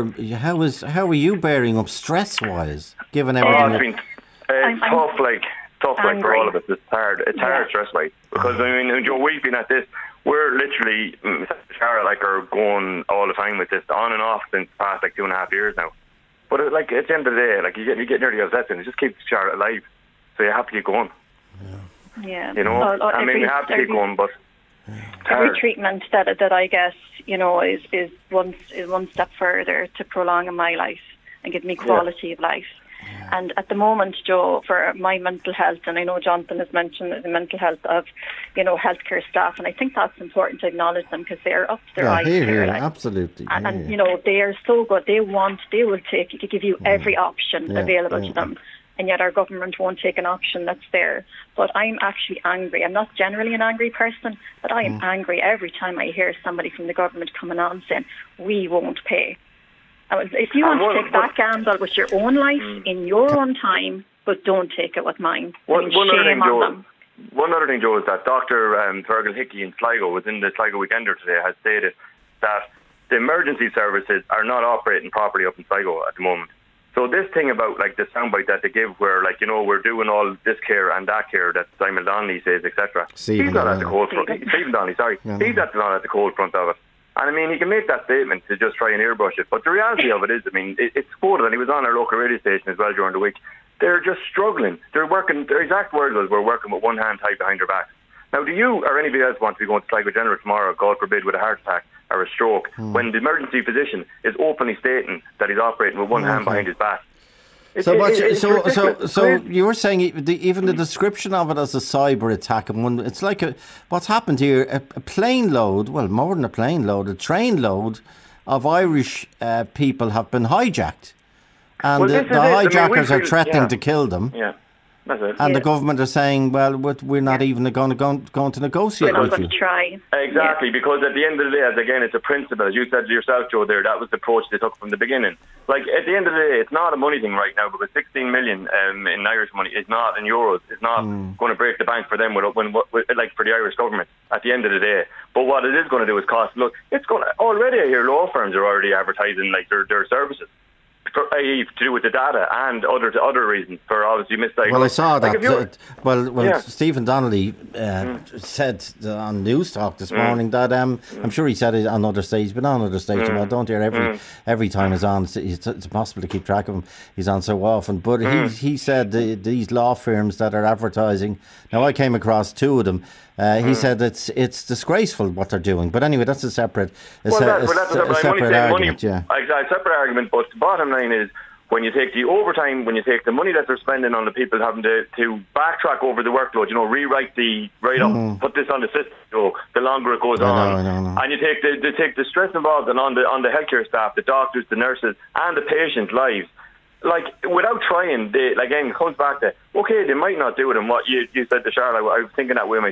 are you bearing up stress-wise, given everything? It's tough, like for all of us. It's hard. It's hard stress-wise because Joe, we've been at this. We're literally, Charlotte, are going all the time with this, on and off since the past 2.5 years now. But at the end of the day, you get nearly upset, and it just keeps Charlotte alive. So you have to keep going. Yeah. You we have to keep going, but every treatment that I get, is one step further to prolong my life and give me quality of life. And at the moment, Joe, for my mental health, and I know Jonathan has mentioned the mental health of, healthcare staff, and I think that's important to acknowledge them because they're up to their eyes. Absolutely. And they are so good. They will give you every option available to them. And yet our government won't take an option that's there. But I'm actually angry. I'm not generally an angry person, but I am angry every time I hear somebody from the government coming on saying, we won't pay. If you want to take that gamble with your own life, in your own time, but don't take it with mine. One other thing, Joe, is that Dr. Fergal Hickey in Sligo was in the Sligo Weekender today, has stated that the emergency services are not operating properly up in Sligo at the moment. So this thing about the soundbite that they give where we're doing all this care and that care that Simon Donnelly says, etc. He's not at the cold front. Stephen Donnelly, sorry. He's not at the cold front of it. And he can make that statement to just try and airbrush it. But the reality of it is, it's quoted, and he was on our local radio station as well during the week. They're just struggling. They're working, their exact word was, we're working with one hand tied behind our back. Now, do you or anybody else want to be going to Sligo General tomorrow, God forbid, with a heart attack or a stroke, when the emergency physician is openly stating that he's operating with one hand behind his back? So you were saying even the description of it as a cyber attack, and it's like what's happened here, a plane load, well, more than a plane load, a train load of Irish people have been hijacked, and the hijackers are threatening to kill them. Yeah. That's it. And the government are saying, well, we're not even going to negotiate with you. Try. Exactly, because at the end of the day, again, it's a principle. As you said to yourself, Joe, there, that was the approach they took from the beginning. At the end of the day, it's not a money thing right now, because 16 million in Irish money is not, in euros, is not going to break the bank for them, for the Irish government, at the end of the day. But what it is going to do is cost. Look, it's going to, already I hear law firms are already advertising their services. To do with the data and other reasons for obviously misdiagnosis. Well, I saw that. Stephen Donnelly said on News Talk this morning that I'm sure he said it on other stages, but on other stages, I don't hear every time he's on. It's impossible to keep track of him. He's on so often. But he said these law firms that are advertising. Now I came across two of them. He said it's disgraceful what they're doing. But anyway, that's a separate argument. Exactly, separate argument. But the bottom line is, when you take the overtime, when you take the money that they're spending on the people having to backtrack over the workload, rewrite the write-up, put this on the system, the longer it goes on. And you take the stress involved on the healthcare staff, the doctors, the nurses, and the patients' lives. Without trying, again, it comes back to, okay, they might not do it, and what you said to Charlotte, I was thinking that way myself.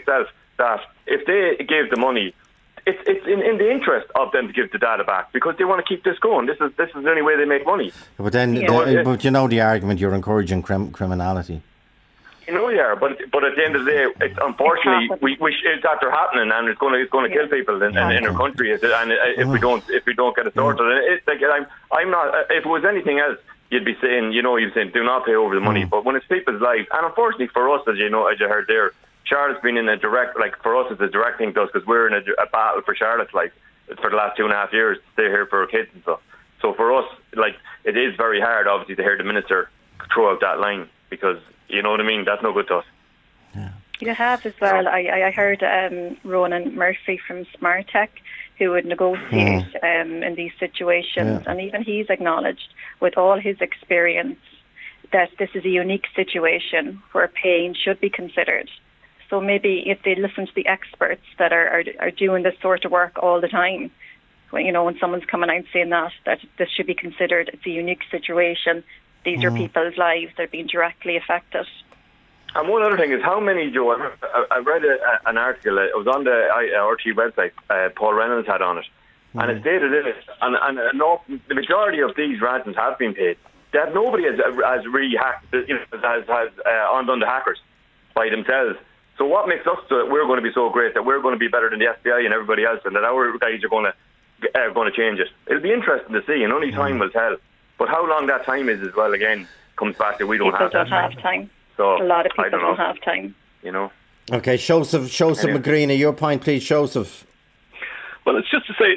that if they gave the money, it's in the interest of them to give the data back because they want to keep this going. This is the only way they make money. But then, but you know the argument, you're encouraging criminality. You know, yeah, but at the end of the day, it's unfortunately it's after happening, and it's going to kill people in our country, and if we don't get it sorted, it's like I'm not. If it was anything else, you'd be saying, do not pay over the money. But when it's people's lives, and unfortunately for us, as you heard there, Charlotte's been in a direct, like for us, it's a direct thing to us because we're in a battle for Charlotte's life for the last 2.5 years to stay here for our kids and stuff. So for us, like it is very hard, obviously, to hear the minister throw out that line because. You know what I mean? That's no good to us. Yeah. You have as well. I heard Ronan Murphy from Smartech, who would negotiate in these situations, and even he's acknowledged, with all his experience, that this is a unique situation where paying should be considered. So maybe if they listen to the experts that are doing this sort of work all the time, when someone's coming out saying that this should be considered, it's a unique situation. These are people's lives. They're being directly affected. And one other thing is how many, Joe, I read an article, it was on the RT website, Paul Reynolds had on it, and it stated this, and the majority of these ransoms have been paid. That nobody has really hacked, has undone the hackers by themselves. So what makes us so that we're going to be so great, that we're going to be better than the FBI and everybody else, and that our guys are going to change it? It'll be interesting to see, and only time will tell. But how long that time is as well, again, comes back to we don't have that time. People don't have time. So, a lot of people don't have time. Okay, Joseph McGreeny, your point, please, Joseph. Well, it's just to say,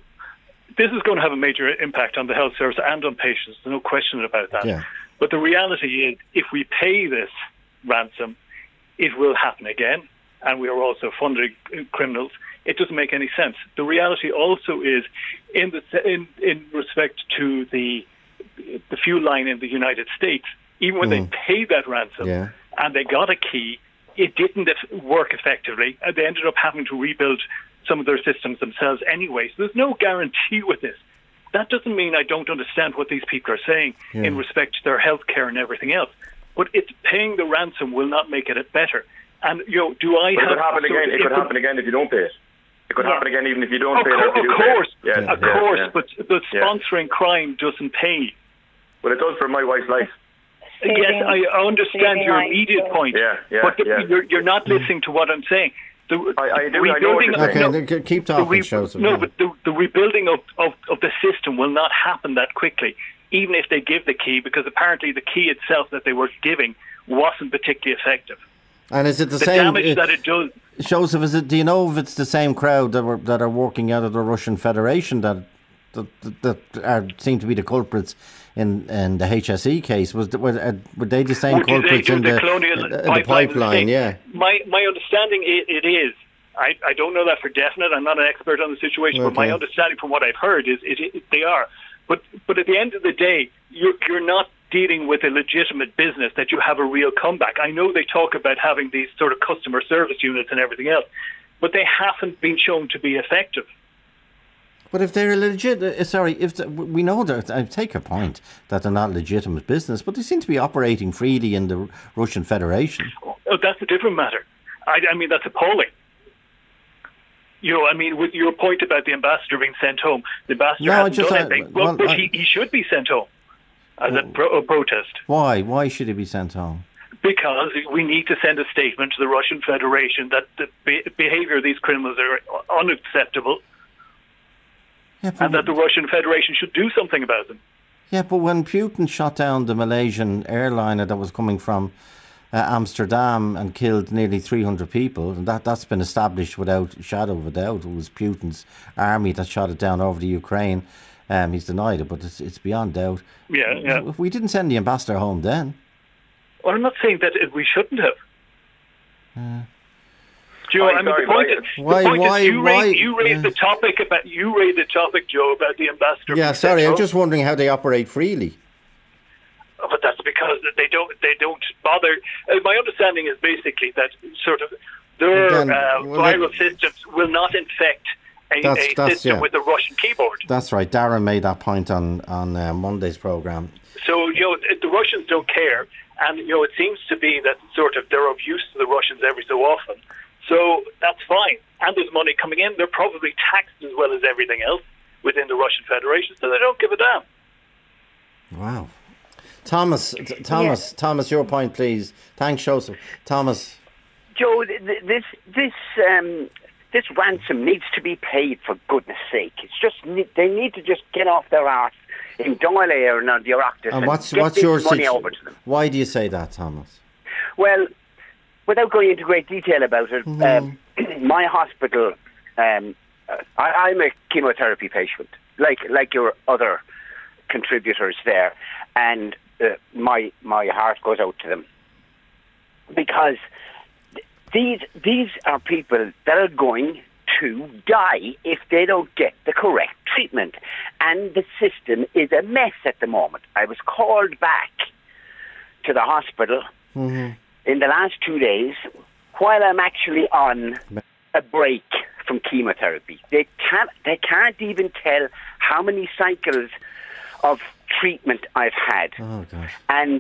this is going to have a major impact on the health service and on patients. There's no question about that. Yeah. But the reality is, if we pay this ransom, it will happen again, and we are also funding criminals. It doesn't make any sense. The reality also is, in respect to the fuel line in the United States, even when they paid that ransom and they got a key, it didn't work effectively. They ended up having to rebuild some of their systems themselves anyway. So there's no guarantee with this. That doesn't mean I don't understand what these people are saying in respect to their health care and everything else. But it's paying the ransom will not make it better. And do I? But it could happen again. It could happen again if you don't pay it. It could happen again even if you don't pay it. Of course, but sponsoring crime doesn't pay. Well, it does for my wife's life. Yes, I understand your immediate point, but you're not listening to what I'm saying. I do. I know what you're saying. Okay, keep talking, Joseph. No, but the rebuilding of the system will not happen that quickly, even if they give the key, because apparently the key itself that they were giving wasn't particularly effective. And is it the same damage that it does? Joseph, do you know if it's the same crowd that are working out of the Russian Federation that seem to be the culprits in the HSE case? Were they the same culprits in the pipeline? Yeah. My understanding it is. I don't know that for definite. I'm not an expert on the situation, but my understanding from what I've heard is they are. But at the end of the day, you're not dealing with a legitimate business that you have a real comeback. I know they talk about having these sort of customer service units and everything else, but they haven't been shown to be effective. But if they're legit, we know that, I take your point, that they're not legitimate business, but they seem to be operating freely in the Russian Federation. Oh, that's a different matter. I mean, that's appalling. With your point about the ambassador being sent home, the ambassador hasn't done anything. But he should be sent home as a protest. Why? Why should he be sent home? Because we need to send a statement to the Russian Federation that the behaviour of these criminals are unacceptable. And that the Russian Federation should do something about them. Yeah, but when Putin shot down the Malaysian airliner that was coming from Amsterdam and killed nearly 300 people, and that's been established without a shadow of a doubt. It was Putin's army that shot it down over the Ukraine. He's denied it, but it's beyond doubt. Yeah. We didn't send the ambassador home then. Well, I'm not saying that we shouldn't have. Joe, you raised the topic, Joe, about the ambassador. Yeah, sorry, I'm just wondering how they operate freely. Oh, but that's because they don't bother. My understanding is basically that sort of their viral systems will not infect a system with a Russian keyboard. That's right. Darren made that point on Monday's programme. So the Russians don't care, and it seems to be that sort of they're of use to the Russians every so often. So that's fine. And there's money coming in. They're probably taxed as well as everything else within the Russian Federation, so they don't give a damn. Wow. Thomas, your point, please. Thanks, Joseph. Thomas. Joe, this ransom needs to be paid, for goodness sake. It's just they need to just get off their arse in Dáil Éireann or the Oireachtas and get this money over to them. Why do you say that, Thomas? Well, without going into great detail about it, my hospital, I'm a chemotherapy patient, like your other contributors there, and my heart goes out to them, because these are people that are going to die if they don't get the correct treatment, and the system is a mess at the moment. I was called back to the hospital in the last 2 days while I'm actually on a break from chemotherapy. They can't even tell how many cycles of treatment I've had. Oh, gosh. And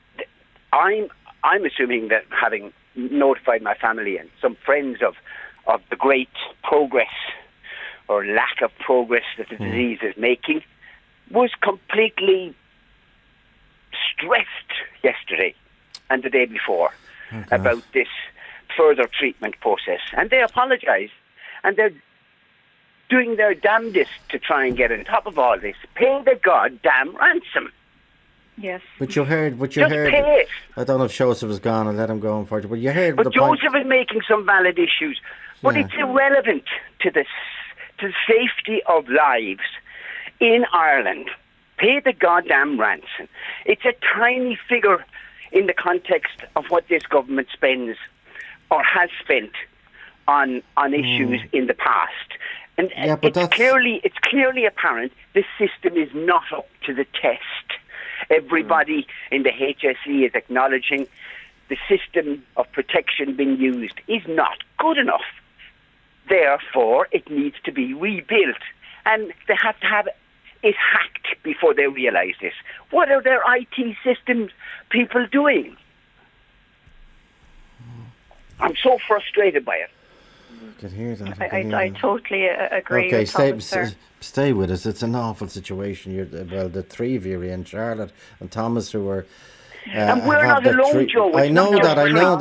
I'm assuming that, having notified my family and some friends of the great progress or lack of progress that the disease is making, was completely stressed yesterday and the day before about this further treatment process. And they apologise, and they're doing their damnedest to try and get on top of all this. Pay the goddamn ransom. Yes. But you heard. Pay it. I don't know if Joseph is gone and let him go on for it, but you heard. But Joseph is making some valid issues, but it's irrelevant to the safety of lives in Ireland. Pay the goddamn ransom. It's a tiny figure in the context of what this government spends or has spent on issues in the past. And it's clearly apparent the system is not up to the test. Everybody in the HSE is acknowledging the system of protection being used is not good enough. Therefore, it needs to be rebuilt. And they have to have it hacked before they realise this. What are their IT systems people doing? I'm so frustrated by it. I can hear that. I totally agree. Okay, with stay with us. It's an awful situation. The three of you, Ian, Charlotte and Thomas, who were. And we're not alone, Joe. I know that.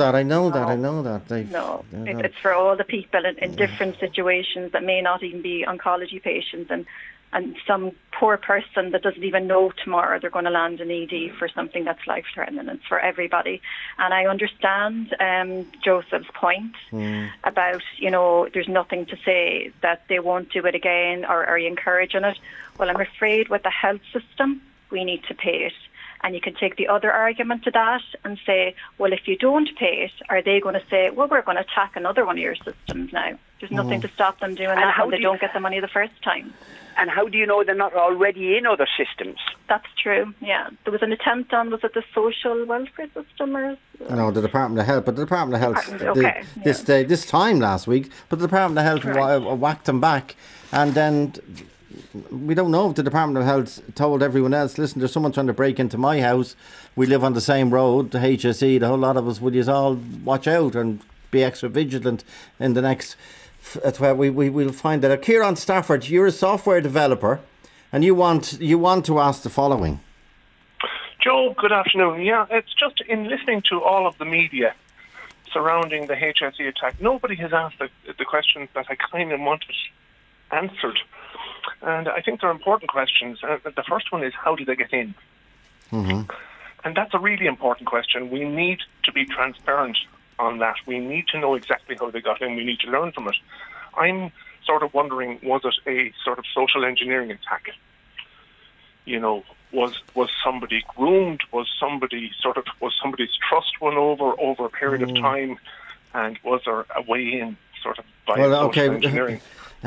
It's for all the people in different situations that may not even be oncology patients, and some poor person that doesn't even know tomorrow they're going to land an ED for something that's life-threatening. It's for everybody. And I understand Joseph's point about, there's nothing to say that they won't do it again or encouraging it. Well, I'm afraid with the health system, we need to pay it. And you can take the other argument to that and say, well, if you don't pay it, are they going to say, well, we're going to attack another one of your systems now? There's nothing to stop them doing that when they don't get the money the first time. And how do you know they're not already in other systems? That's true, yeah. There was an attempt on, was it the social welfare system? No, the Department of Health. But the Department of Health, this time last week, but the Department of Health whacked them back. And then we don't know if the Department of Health told everyone else, listen, there's someone trying to break into my house. We live on the same road, the HSE, the whole lot of us, would you all watch out and be extra vigilant in the next... We'll find that. Kieran Stafford, you're a software developer, and you want to ask the following. Joe, good afternoon. Yeah, it's just in listening to all of the media surrounding the HSE attack, nobody has asked the questions that I kind of wanted answered. And I think they're important questions. The first one is, how did they get in? And that's a really important question. We need to be transparent on that. We need to know exactly how they got in. We need to learn from it. I'm sort of wondering, was it a sort of social engineering attack? Was somebody groomed? Was somebody's trust won over a period of time? And was there a way in sort of by social engineering?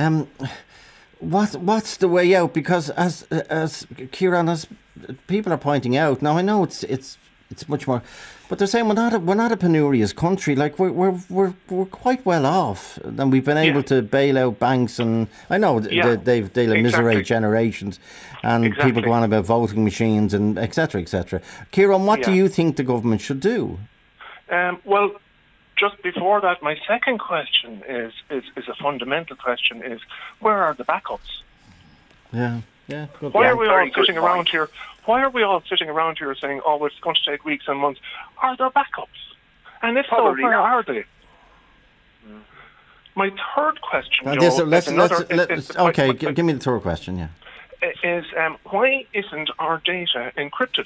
What's the way out? Because as Kieran, as people are pointing out, now I know it's much more, but they're saying we're not a penurious country. Like we're quite well off, and we've been able to bail out banks, and I know they'll immiserate generations, and people go on about voting machines and etc. Kieran, what do you think the government should do? Well, just before that, my second question is a fundamental question: is where are the backups? Yeah. Yeah. Why are we all sitting around here? Why are we all sitting around here saying, "Oh, it's going to take weeks and months"? Are there backups? And if so, where are they? My third question, Joe, give me the third question. Yeah. Is why isn't our data encrypted?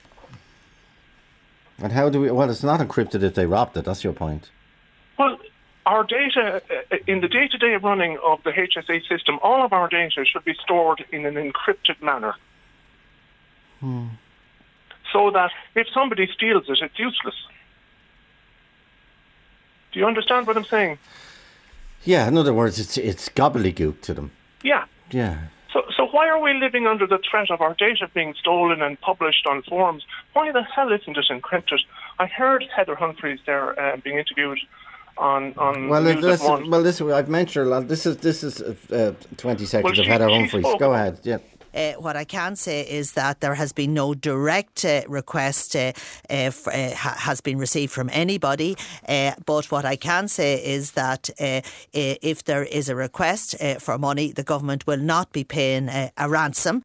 And how do we? Well, it's not encrypted if they robbed it. That's your point. Well, our data in the day-to-day running of the HSE system, all of our data should be stored in an encrypted manner, so that if somebody steals it, it's useless. Do you understand what I'm saying? Yeah. In other words, it's gobbledygook to them. Yeah. Yeah. So why are we living under the threat of our data being stolen and published on forums? Why the hell isn't it encrypted? I heard Heather Humphreys there being interviewed on News at 1. Well, I've mentioned a lot. This is 20 seconds of Heather Humphreys. Go ahead. Yeah. What I can say is that there has been no direct request has been received from anybody. But what I can say is that if there is a request for money, the government will not be paying a ransom.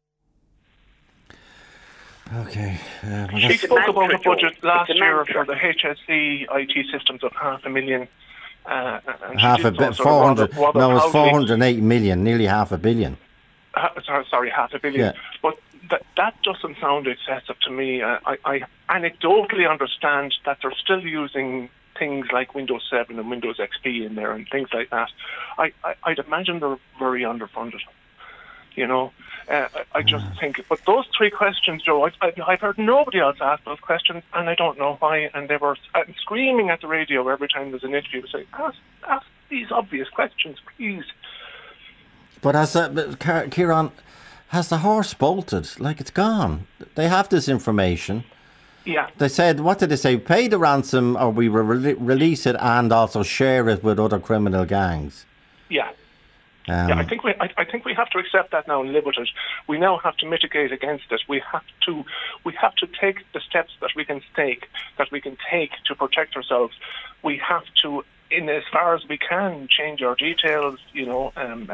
Okay. She spoke about the budget last year for the HSE IT systems of $500,000. It's 408 million, nearly $500 million. Sorry, $500 million. Yeah. But that doesn't sound excessive to me. I anecdotally understand that they're still using things like Windows 7 and Windows XP in there and things like that. I'd imagine they're very underfunded. You know, I just think. But those three questions, Joe, I've heard nobody else ask those questions, and I don't know why. And they were screaming at the radio every time there's an interview, saying, "Ask these obvious questions, please." But Kieran, has the horse bolted? Like, it's gone. They have this information. Yeah. They said, what did they say? Pay the ransom, or we will release it and also share it with other criminal gangs. Yeah. I think we have to accept that now and live with it. We now have to mitigate against it. We have to take the steps that we can take to protect ourselves. We have to, in as far as we can, change our details. You know,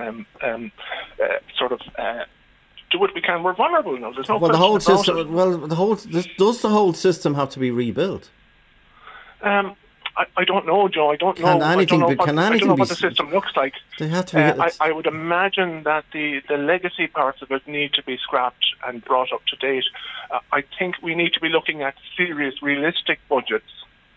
do what we can. We're vulnerable now. There's no question the whole about system. it. Well, does the whole system have to be rebuilt? I don't know, Joe. I don't know what the system looks like. They have to be, I would imagine that the legacy parts of it need to be scrapped and brought up to date. I think we need to be looking at serious, realistic budgets,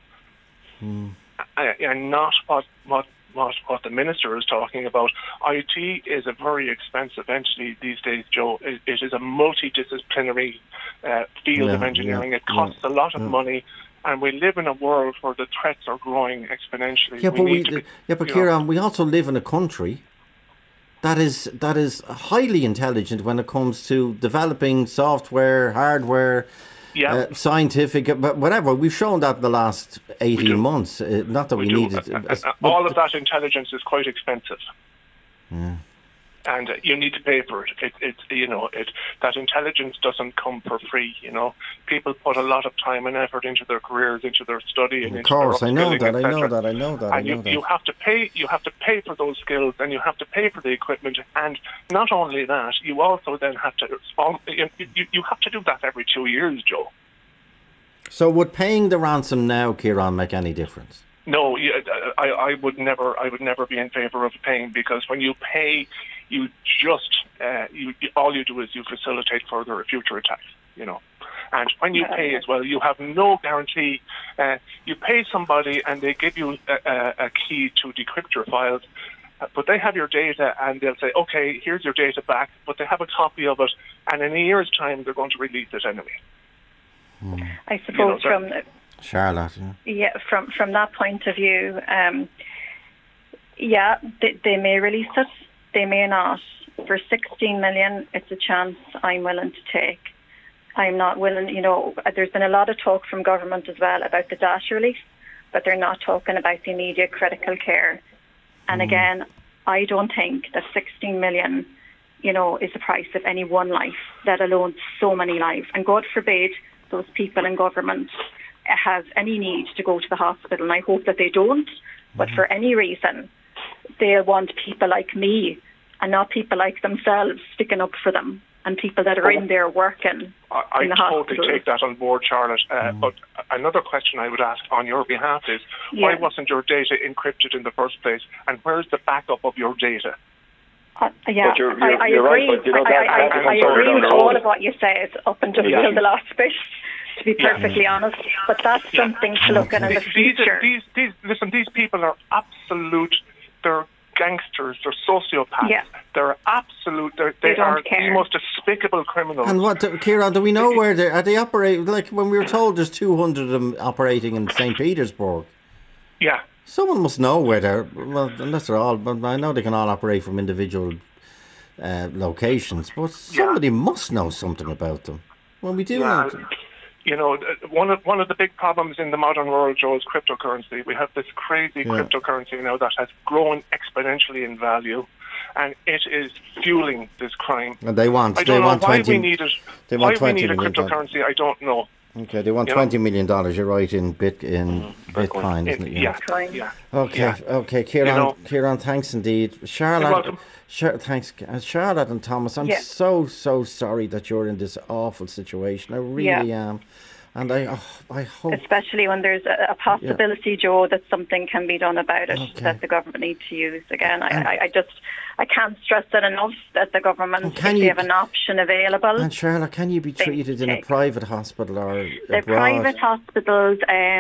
and not what the minister is talking about. IT is a very expensive entity these days, Joe. It is a multidisciplinary field of engineering. It costs a lot of money. And we live in a world where the threats are growing exponentially. Yeah, but Kieran, we also live in a country that is highly intelligent when it comes to developing software, hardware, scientific, but whatever. We've shown that in the last 18 months. Not that we need it. All of that intelligence is quite expensive. Yeah. And you need to pay for it. That intelligence doesn't come for free. You know, people put a lot of time and effort into their careers, into their study, and of course, I know that. And you have to pay. You have to pay for those skills, and you have to pay for the equipment. And not only that, you also then have to. You have to do that every 2 years, Joe. So, would paying the ransom now, Kieran, make any difference? No, I would never be in favour of paying, because when you pay, you just all you do is you facilitate further future attacks. You know, and when you pay as well, you have no guarantee. You pay somebody and they give you a key to decrypt your files, but they have your data and they'll say, "Okay, here's your data back," but they have a copy of it, and in a year's time they're going to release it anyway. I suppose from Charlotte. From that point of view, they may release it, they may not. For 16 million, it's a chance I'm willing to take. I'm not willing, there's been a lot of talk from government as well about the data release, but they're not talking about the immediate critical care. And again, I don't think that 16 million, is the price of any one life, let alone so many lives. And God forbid those people in government has any need to go to the hospital, and I hope that they don't, but for any reason, they want people like me and not people like themselves sticking up for them, and people that are in there working in the hospital. I totally take that on board, Charlotte. But another question I would ask on your behalf is, why wasn't your data encrypted in the first place, and where's the backup of your data? I agree. I agree with all of what you said up until the last bit, to be perfectly honest. But that's something to look at in the future. These people are absolute. They're gangsters. They're sociopaths. Yeah. They're absolute. They are the most despicable criminals. And what, Ciarán, do we know where are they operating? Like when we were told there's 200 of them operating in St. Petersburg. Yeah. Someone must know where they're, well, unless they're all, but I know they can all operate from individual locations, but somebody must know something about them. Well, we do know. You know, one of the big problems in the modern world, Joe, is cryptocurrency. We have this crazy cryptocurrency now that has grown exponentially in value, and it is fueling this crime. And they want 20 Why we need a cryptocurrency, I don't know. Okay, they want $20 million. You're right, in Bitcoin, isn't it? Yeah. Okay, Ciarán, thanks indeed. Charlotte, you're welcome. Thanks, Charlotte and Thomas. I'm so sorry that you're in this awful situation. I really am. And I hope... Especially when there's a possibility, Joe, that something can be done about it, that the government needs to use. Again, I can't stress that enough, that the government, if they have an option available... And Charlotte, can you be treated in a private hospital or the abroad? Private hospitals,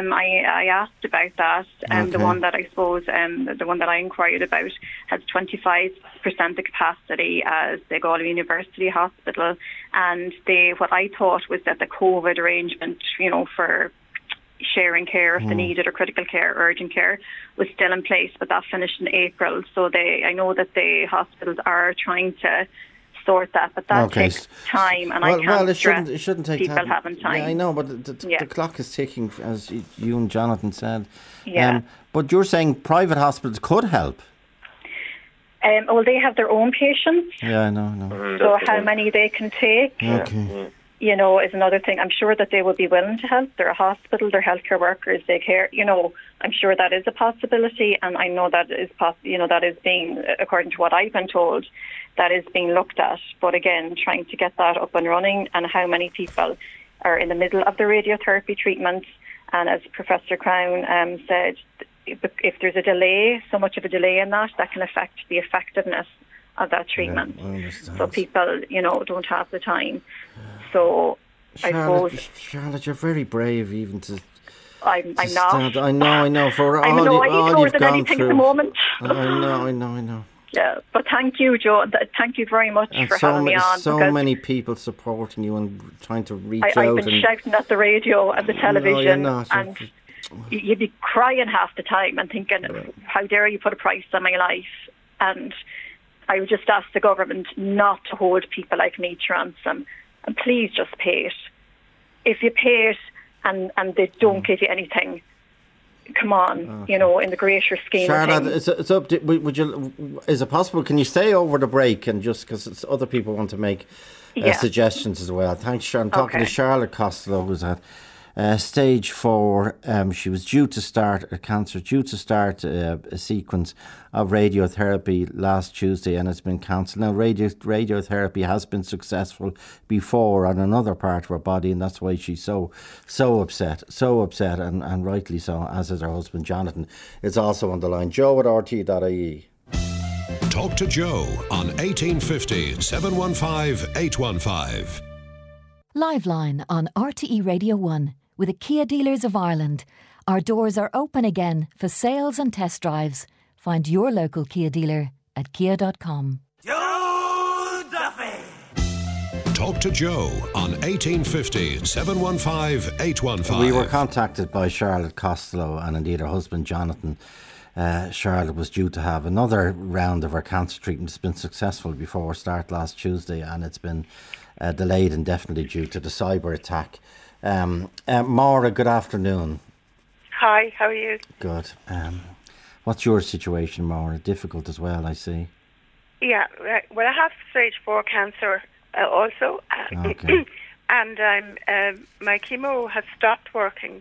I asked about that, and the one that I suppose, the one that I inquired about, has 25% the capacity as the Galway University Hospital, and what I thought was that the COVID arrangement, you know, for sharing care if they needed, or critical care, urgent care, was still in place, but that finished in April. So I know that the hospitals are trying to sort that, but that takes time, and I can't it shouldn't take people time. Having time. Yeah, I know, but the clock is ticking, as you and Jonathan said. Yeah. But you're saying private hospitals could help? Well, they have their own patients. Yeah, I know. So how many they can take, you know, is another thing. I'm sure that they would be willing to help. They're a hospital, they're healthcare workers, they care. You know, I'm sure that is a possibility, and I know that is that is being, according to what I've been told, that is being looked at. But again, trying to get that up and running, and how many people are in the middle of the radiotherapy treatment, and as Professor Crown said, if there's a delay, so much of a delay in that can affect the effectiveness of that treatment. So people, you know, don't have the time. So Charlotte, you're very brave, even to. I'm not. I know. For I'm all you've than gone anything through. at the moment. I know. Yeah, but thank you, Joe. Thank you very much for having me on. So many people supporting you and trying to reach out. I've been shouting at the radio and the television, no, you're not. And you'd be crying half the time and thinking, how dare you put a price on my life? And I would just ask the government not to hold people like me to ransom, and please just pay it. If you pay it and they don't give you anything, come on, you know, in the greater scheme Charlotte, of things. it's up to, is it possible, can you stay over the break, and just because other people want to make suggestions as well. Thanks, Sharon. Talking to Charlotte Costello, who's at stage 4. She was due to start a sequence of radiotherapy last Tuesday, and it's been cancelled. Now, radiotherapy has been successful before on another part of her body, and that's why she's so upset, and rightly so, as is her husband Jonathan. It's also on the line. Joe at RT.ie. Talk to Joe on 1850 715 815. Liveline on RTE Radio 1 with the Kia Dealers of Ireland. Our doors are open again for sales and test drives. Find your local Kia dealer at kia.com. Joe Duffy! Talk to Joe on 1850 715 815. We were contacted by Charlotte Costello and indeed her husband Jonathan. Charlotte was due to have another round of her cancer treatment. It's been successful before her start last Tuesday, and it's been delayed indefinitely due to the cyber attack. Maura, good afternoon. Hi, how are you? Good. What's your situation, Maura? Difficult as well, I see. Yeah, well, I have stage 4 cancer also. Okay. And my chemo has stopped working,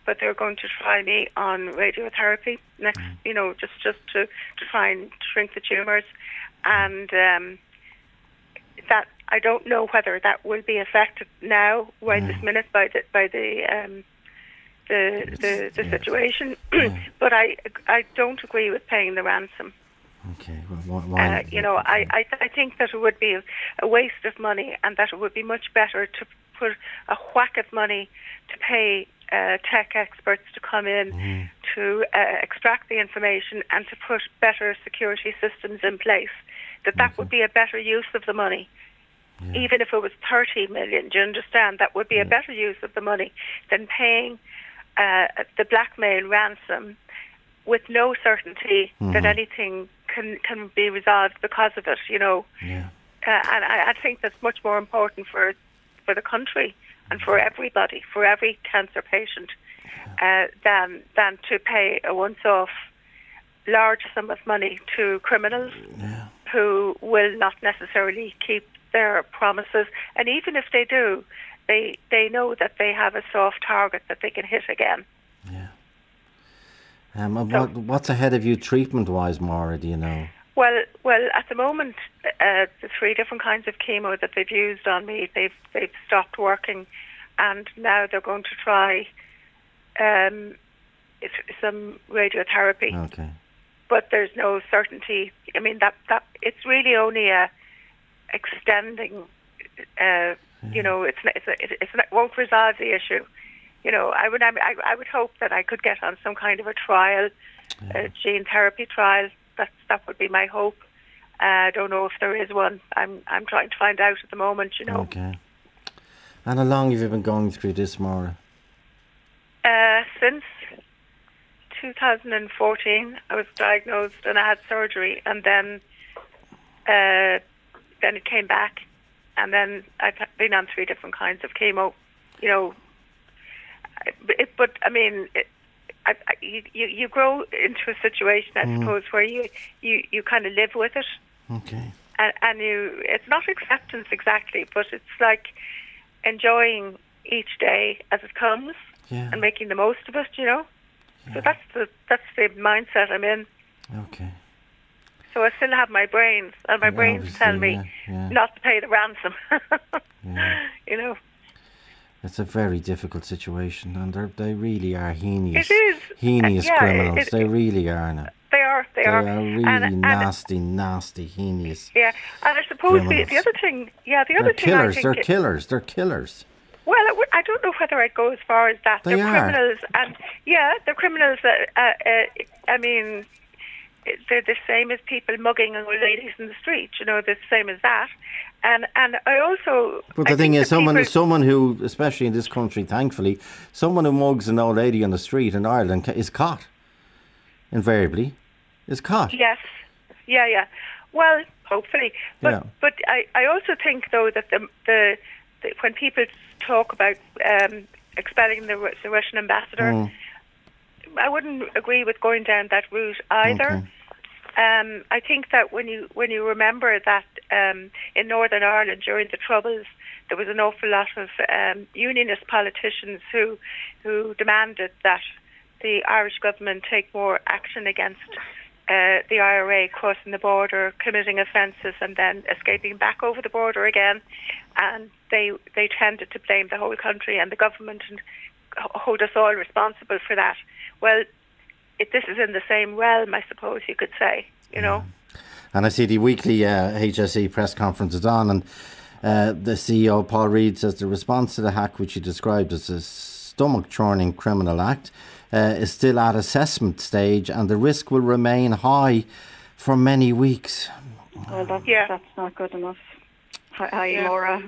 but they're going to try me on radiotherapy next, just to try and shrink the tumours. And that I don't know whether that will be affected now, right this minute, by the situation. But I don't agree with paying the ransom. Okay, well, why? I think that it would be a waste of money, and that it would be much better to put a whack of money to pay tech experts to come in to extract the information and to put better security systems in place. That would be a better use of the money. Yeah. Even if it was 30 million, do you understand? That would be a better use of the money than paying the blackmail ransom with no certainty that anything can be resolved because of it, Yeah. And I think that's much more important for the country and for everybody, for every cancer patient, than to pay a once-off large sum of money to criminals who will not necessarily keep their promises. And even if they do, they know that they have a soft target that they can hit again. Yeah. What's ahead of you treatment-wise, Maura, do you know? Well, at the moment, the 3 different kinds of chemo that they've used on me, they've stopped working, and now they're going to try some radiotherapy. Okay. But there's no certainty. I mean, that it's really only extending. It won't resolve the issue. I would hope that I could get on some kind of a trial, a gene therapy trial. That would be my hope. I don't know if there is one. I'm trying to find out at the moment. Okay. And how long have you been going through this, Maura? Since 2014, I was diagnosed and I had surgery, and then it came back, and then I've been on 3 different kinds of chemo. But I mean, you grow into a situation, I suppose, where you kind of live with it. Okay. And it's not acceptance exactly, but it's like enjoying each day as it comes and making the most of it. So that's the mindset I'm in. Okay. So I still have my brains, and my brains tell me not to pay the ransom. It's a very difficult situation, and they really are heinous. It is heinous criminals. They really are now. They are. They are really nasty, heinous. Yeah, and I suppose the other thing. Yeah, the other thing. They're killers. They're killers. Well, I don't know whether I'd go as far as that. They're criminals, and they're criminals. I mean, they're the same as people mugging old ladies in the street. They're the same as that. And I also. But the thing is, someone who, especially in this country, thankfully, someone who mugs an old lady on the street in Ireland is caught. Invariably, is caught. Yes. Yeah. Well, hopefully, but I also think though that the when people talk about expelling the Russian ambassador, I wouldn't agree with going down that route either. Okay. I think that when you remember that in Northern Ireland during the Troubles, there was an awful lot of unionist politicians who demanded that the Irish government take more action against the IRA crossing the border, committing offences, and then escaping back over the border again. And they tended to blame the whole country and the government and hold us all responsible for that. Well, this is in the same realm, I suppose you could say, And I see the weekly HSE press conference is on, and the CEO, Paul Reid, says the response to the hack, which he described as a stomach-churning criminal act, is still at assessment stage, and the risk will remain high for many weeks. Well, that's not good enough. Hi, Maura.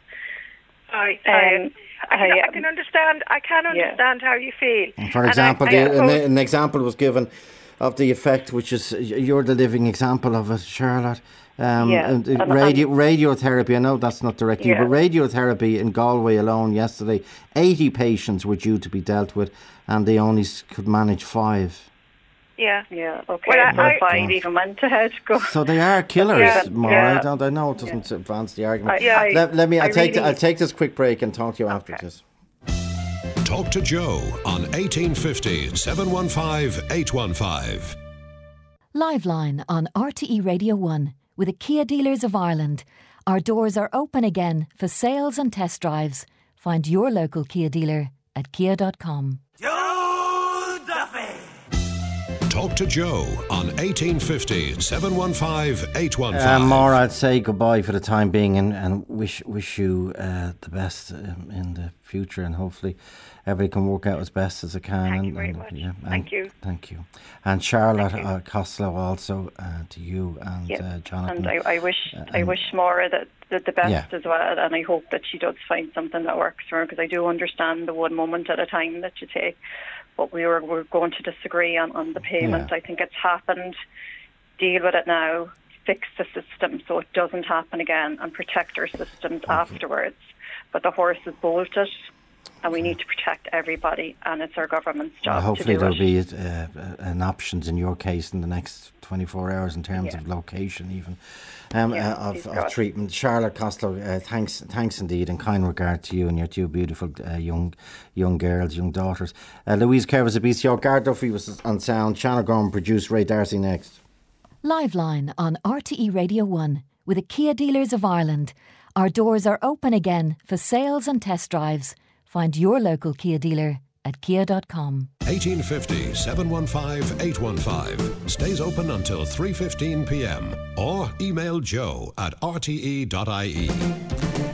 I can understand. I can understand how you feel. For example, an example was given of the effect, which is you're the living example of it, Charlotte. Radiotherapy. I know that's not directly, but radiotherapy in Galway alone yesterday, 80 patients were due to be dealt with, and they only could manage 5. Yeah. Okay. Well, 5 even went ahead. So they are killers, Maura. I know it doesn't advance the argument. I'll take this quick break and talk to you after this. Talk to Joe on 1850 715 815. Liveline on RTE Radio 1 with the Kia Dealers of Ireland. Our doors are open again for sales and test drives. Find your local Kia dealer at kia.com. Joe Duffy! Talk to Joe on 1850 715 815. Maura, I'd say goodbye for the time being and wish you the best in the future, and hopefully everybody can work out as best as it can. Thank you very much. Yeah, Thank you. Thank you. And Charlotte Costello also to you and Jonathan. And I wish Maura the best as well, and I hope that she does find something that works for her, because I do understand the one moment at a time that you take. But we're going to disagree on the payment. I think it's happened. Deal with it now. Fix the system so it doesn't happen again, and protect our systems afterwards. But the horse is bolted, and we need to protect everybody, and it's our government's job hopefully to do there'll be an options in your case in the next 24 hours in terms of location even of treatment. Charlotte Costello, thanks indeed, and kind regard to you and your two beautiful young girls, young daughters. Louise Kerr was a BCO, Garth Duffy was on sound, Shannon Gorman produced, Ray Darcy next. Liveline on RTE Radio 1 with the Kia Dealers of Ireland. Our doors are open again for sales and test drives. Find your local Kia dealer at kia.com. 1850 715 815 stays open until 3:15 p.m. or email joe@rte.ie.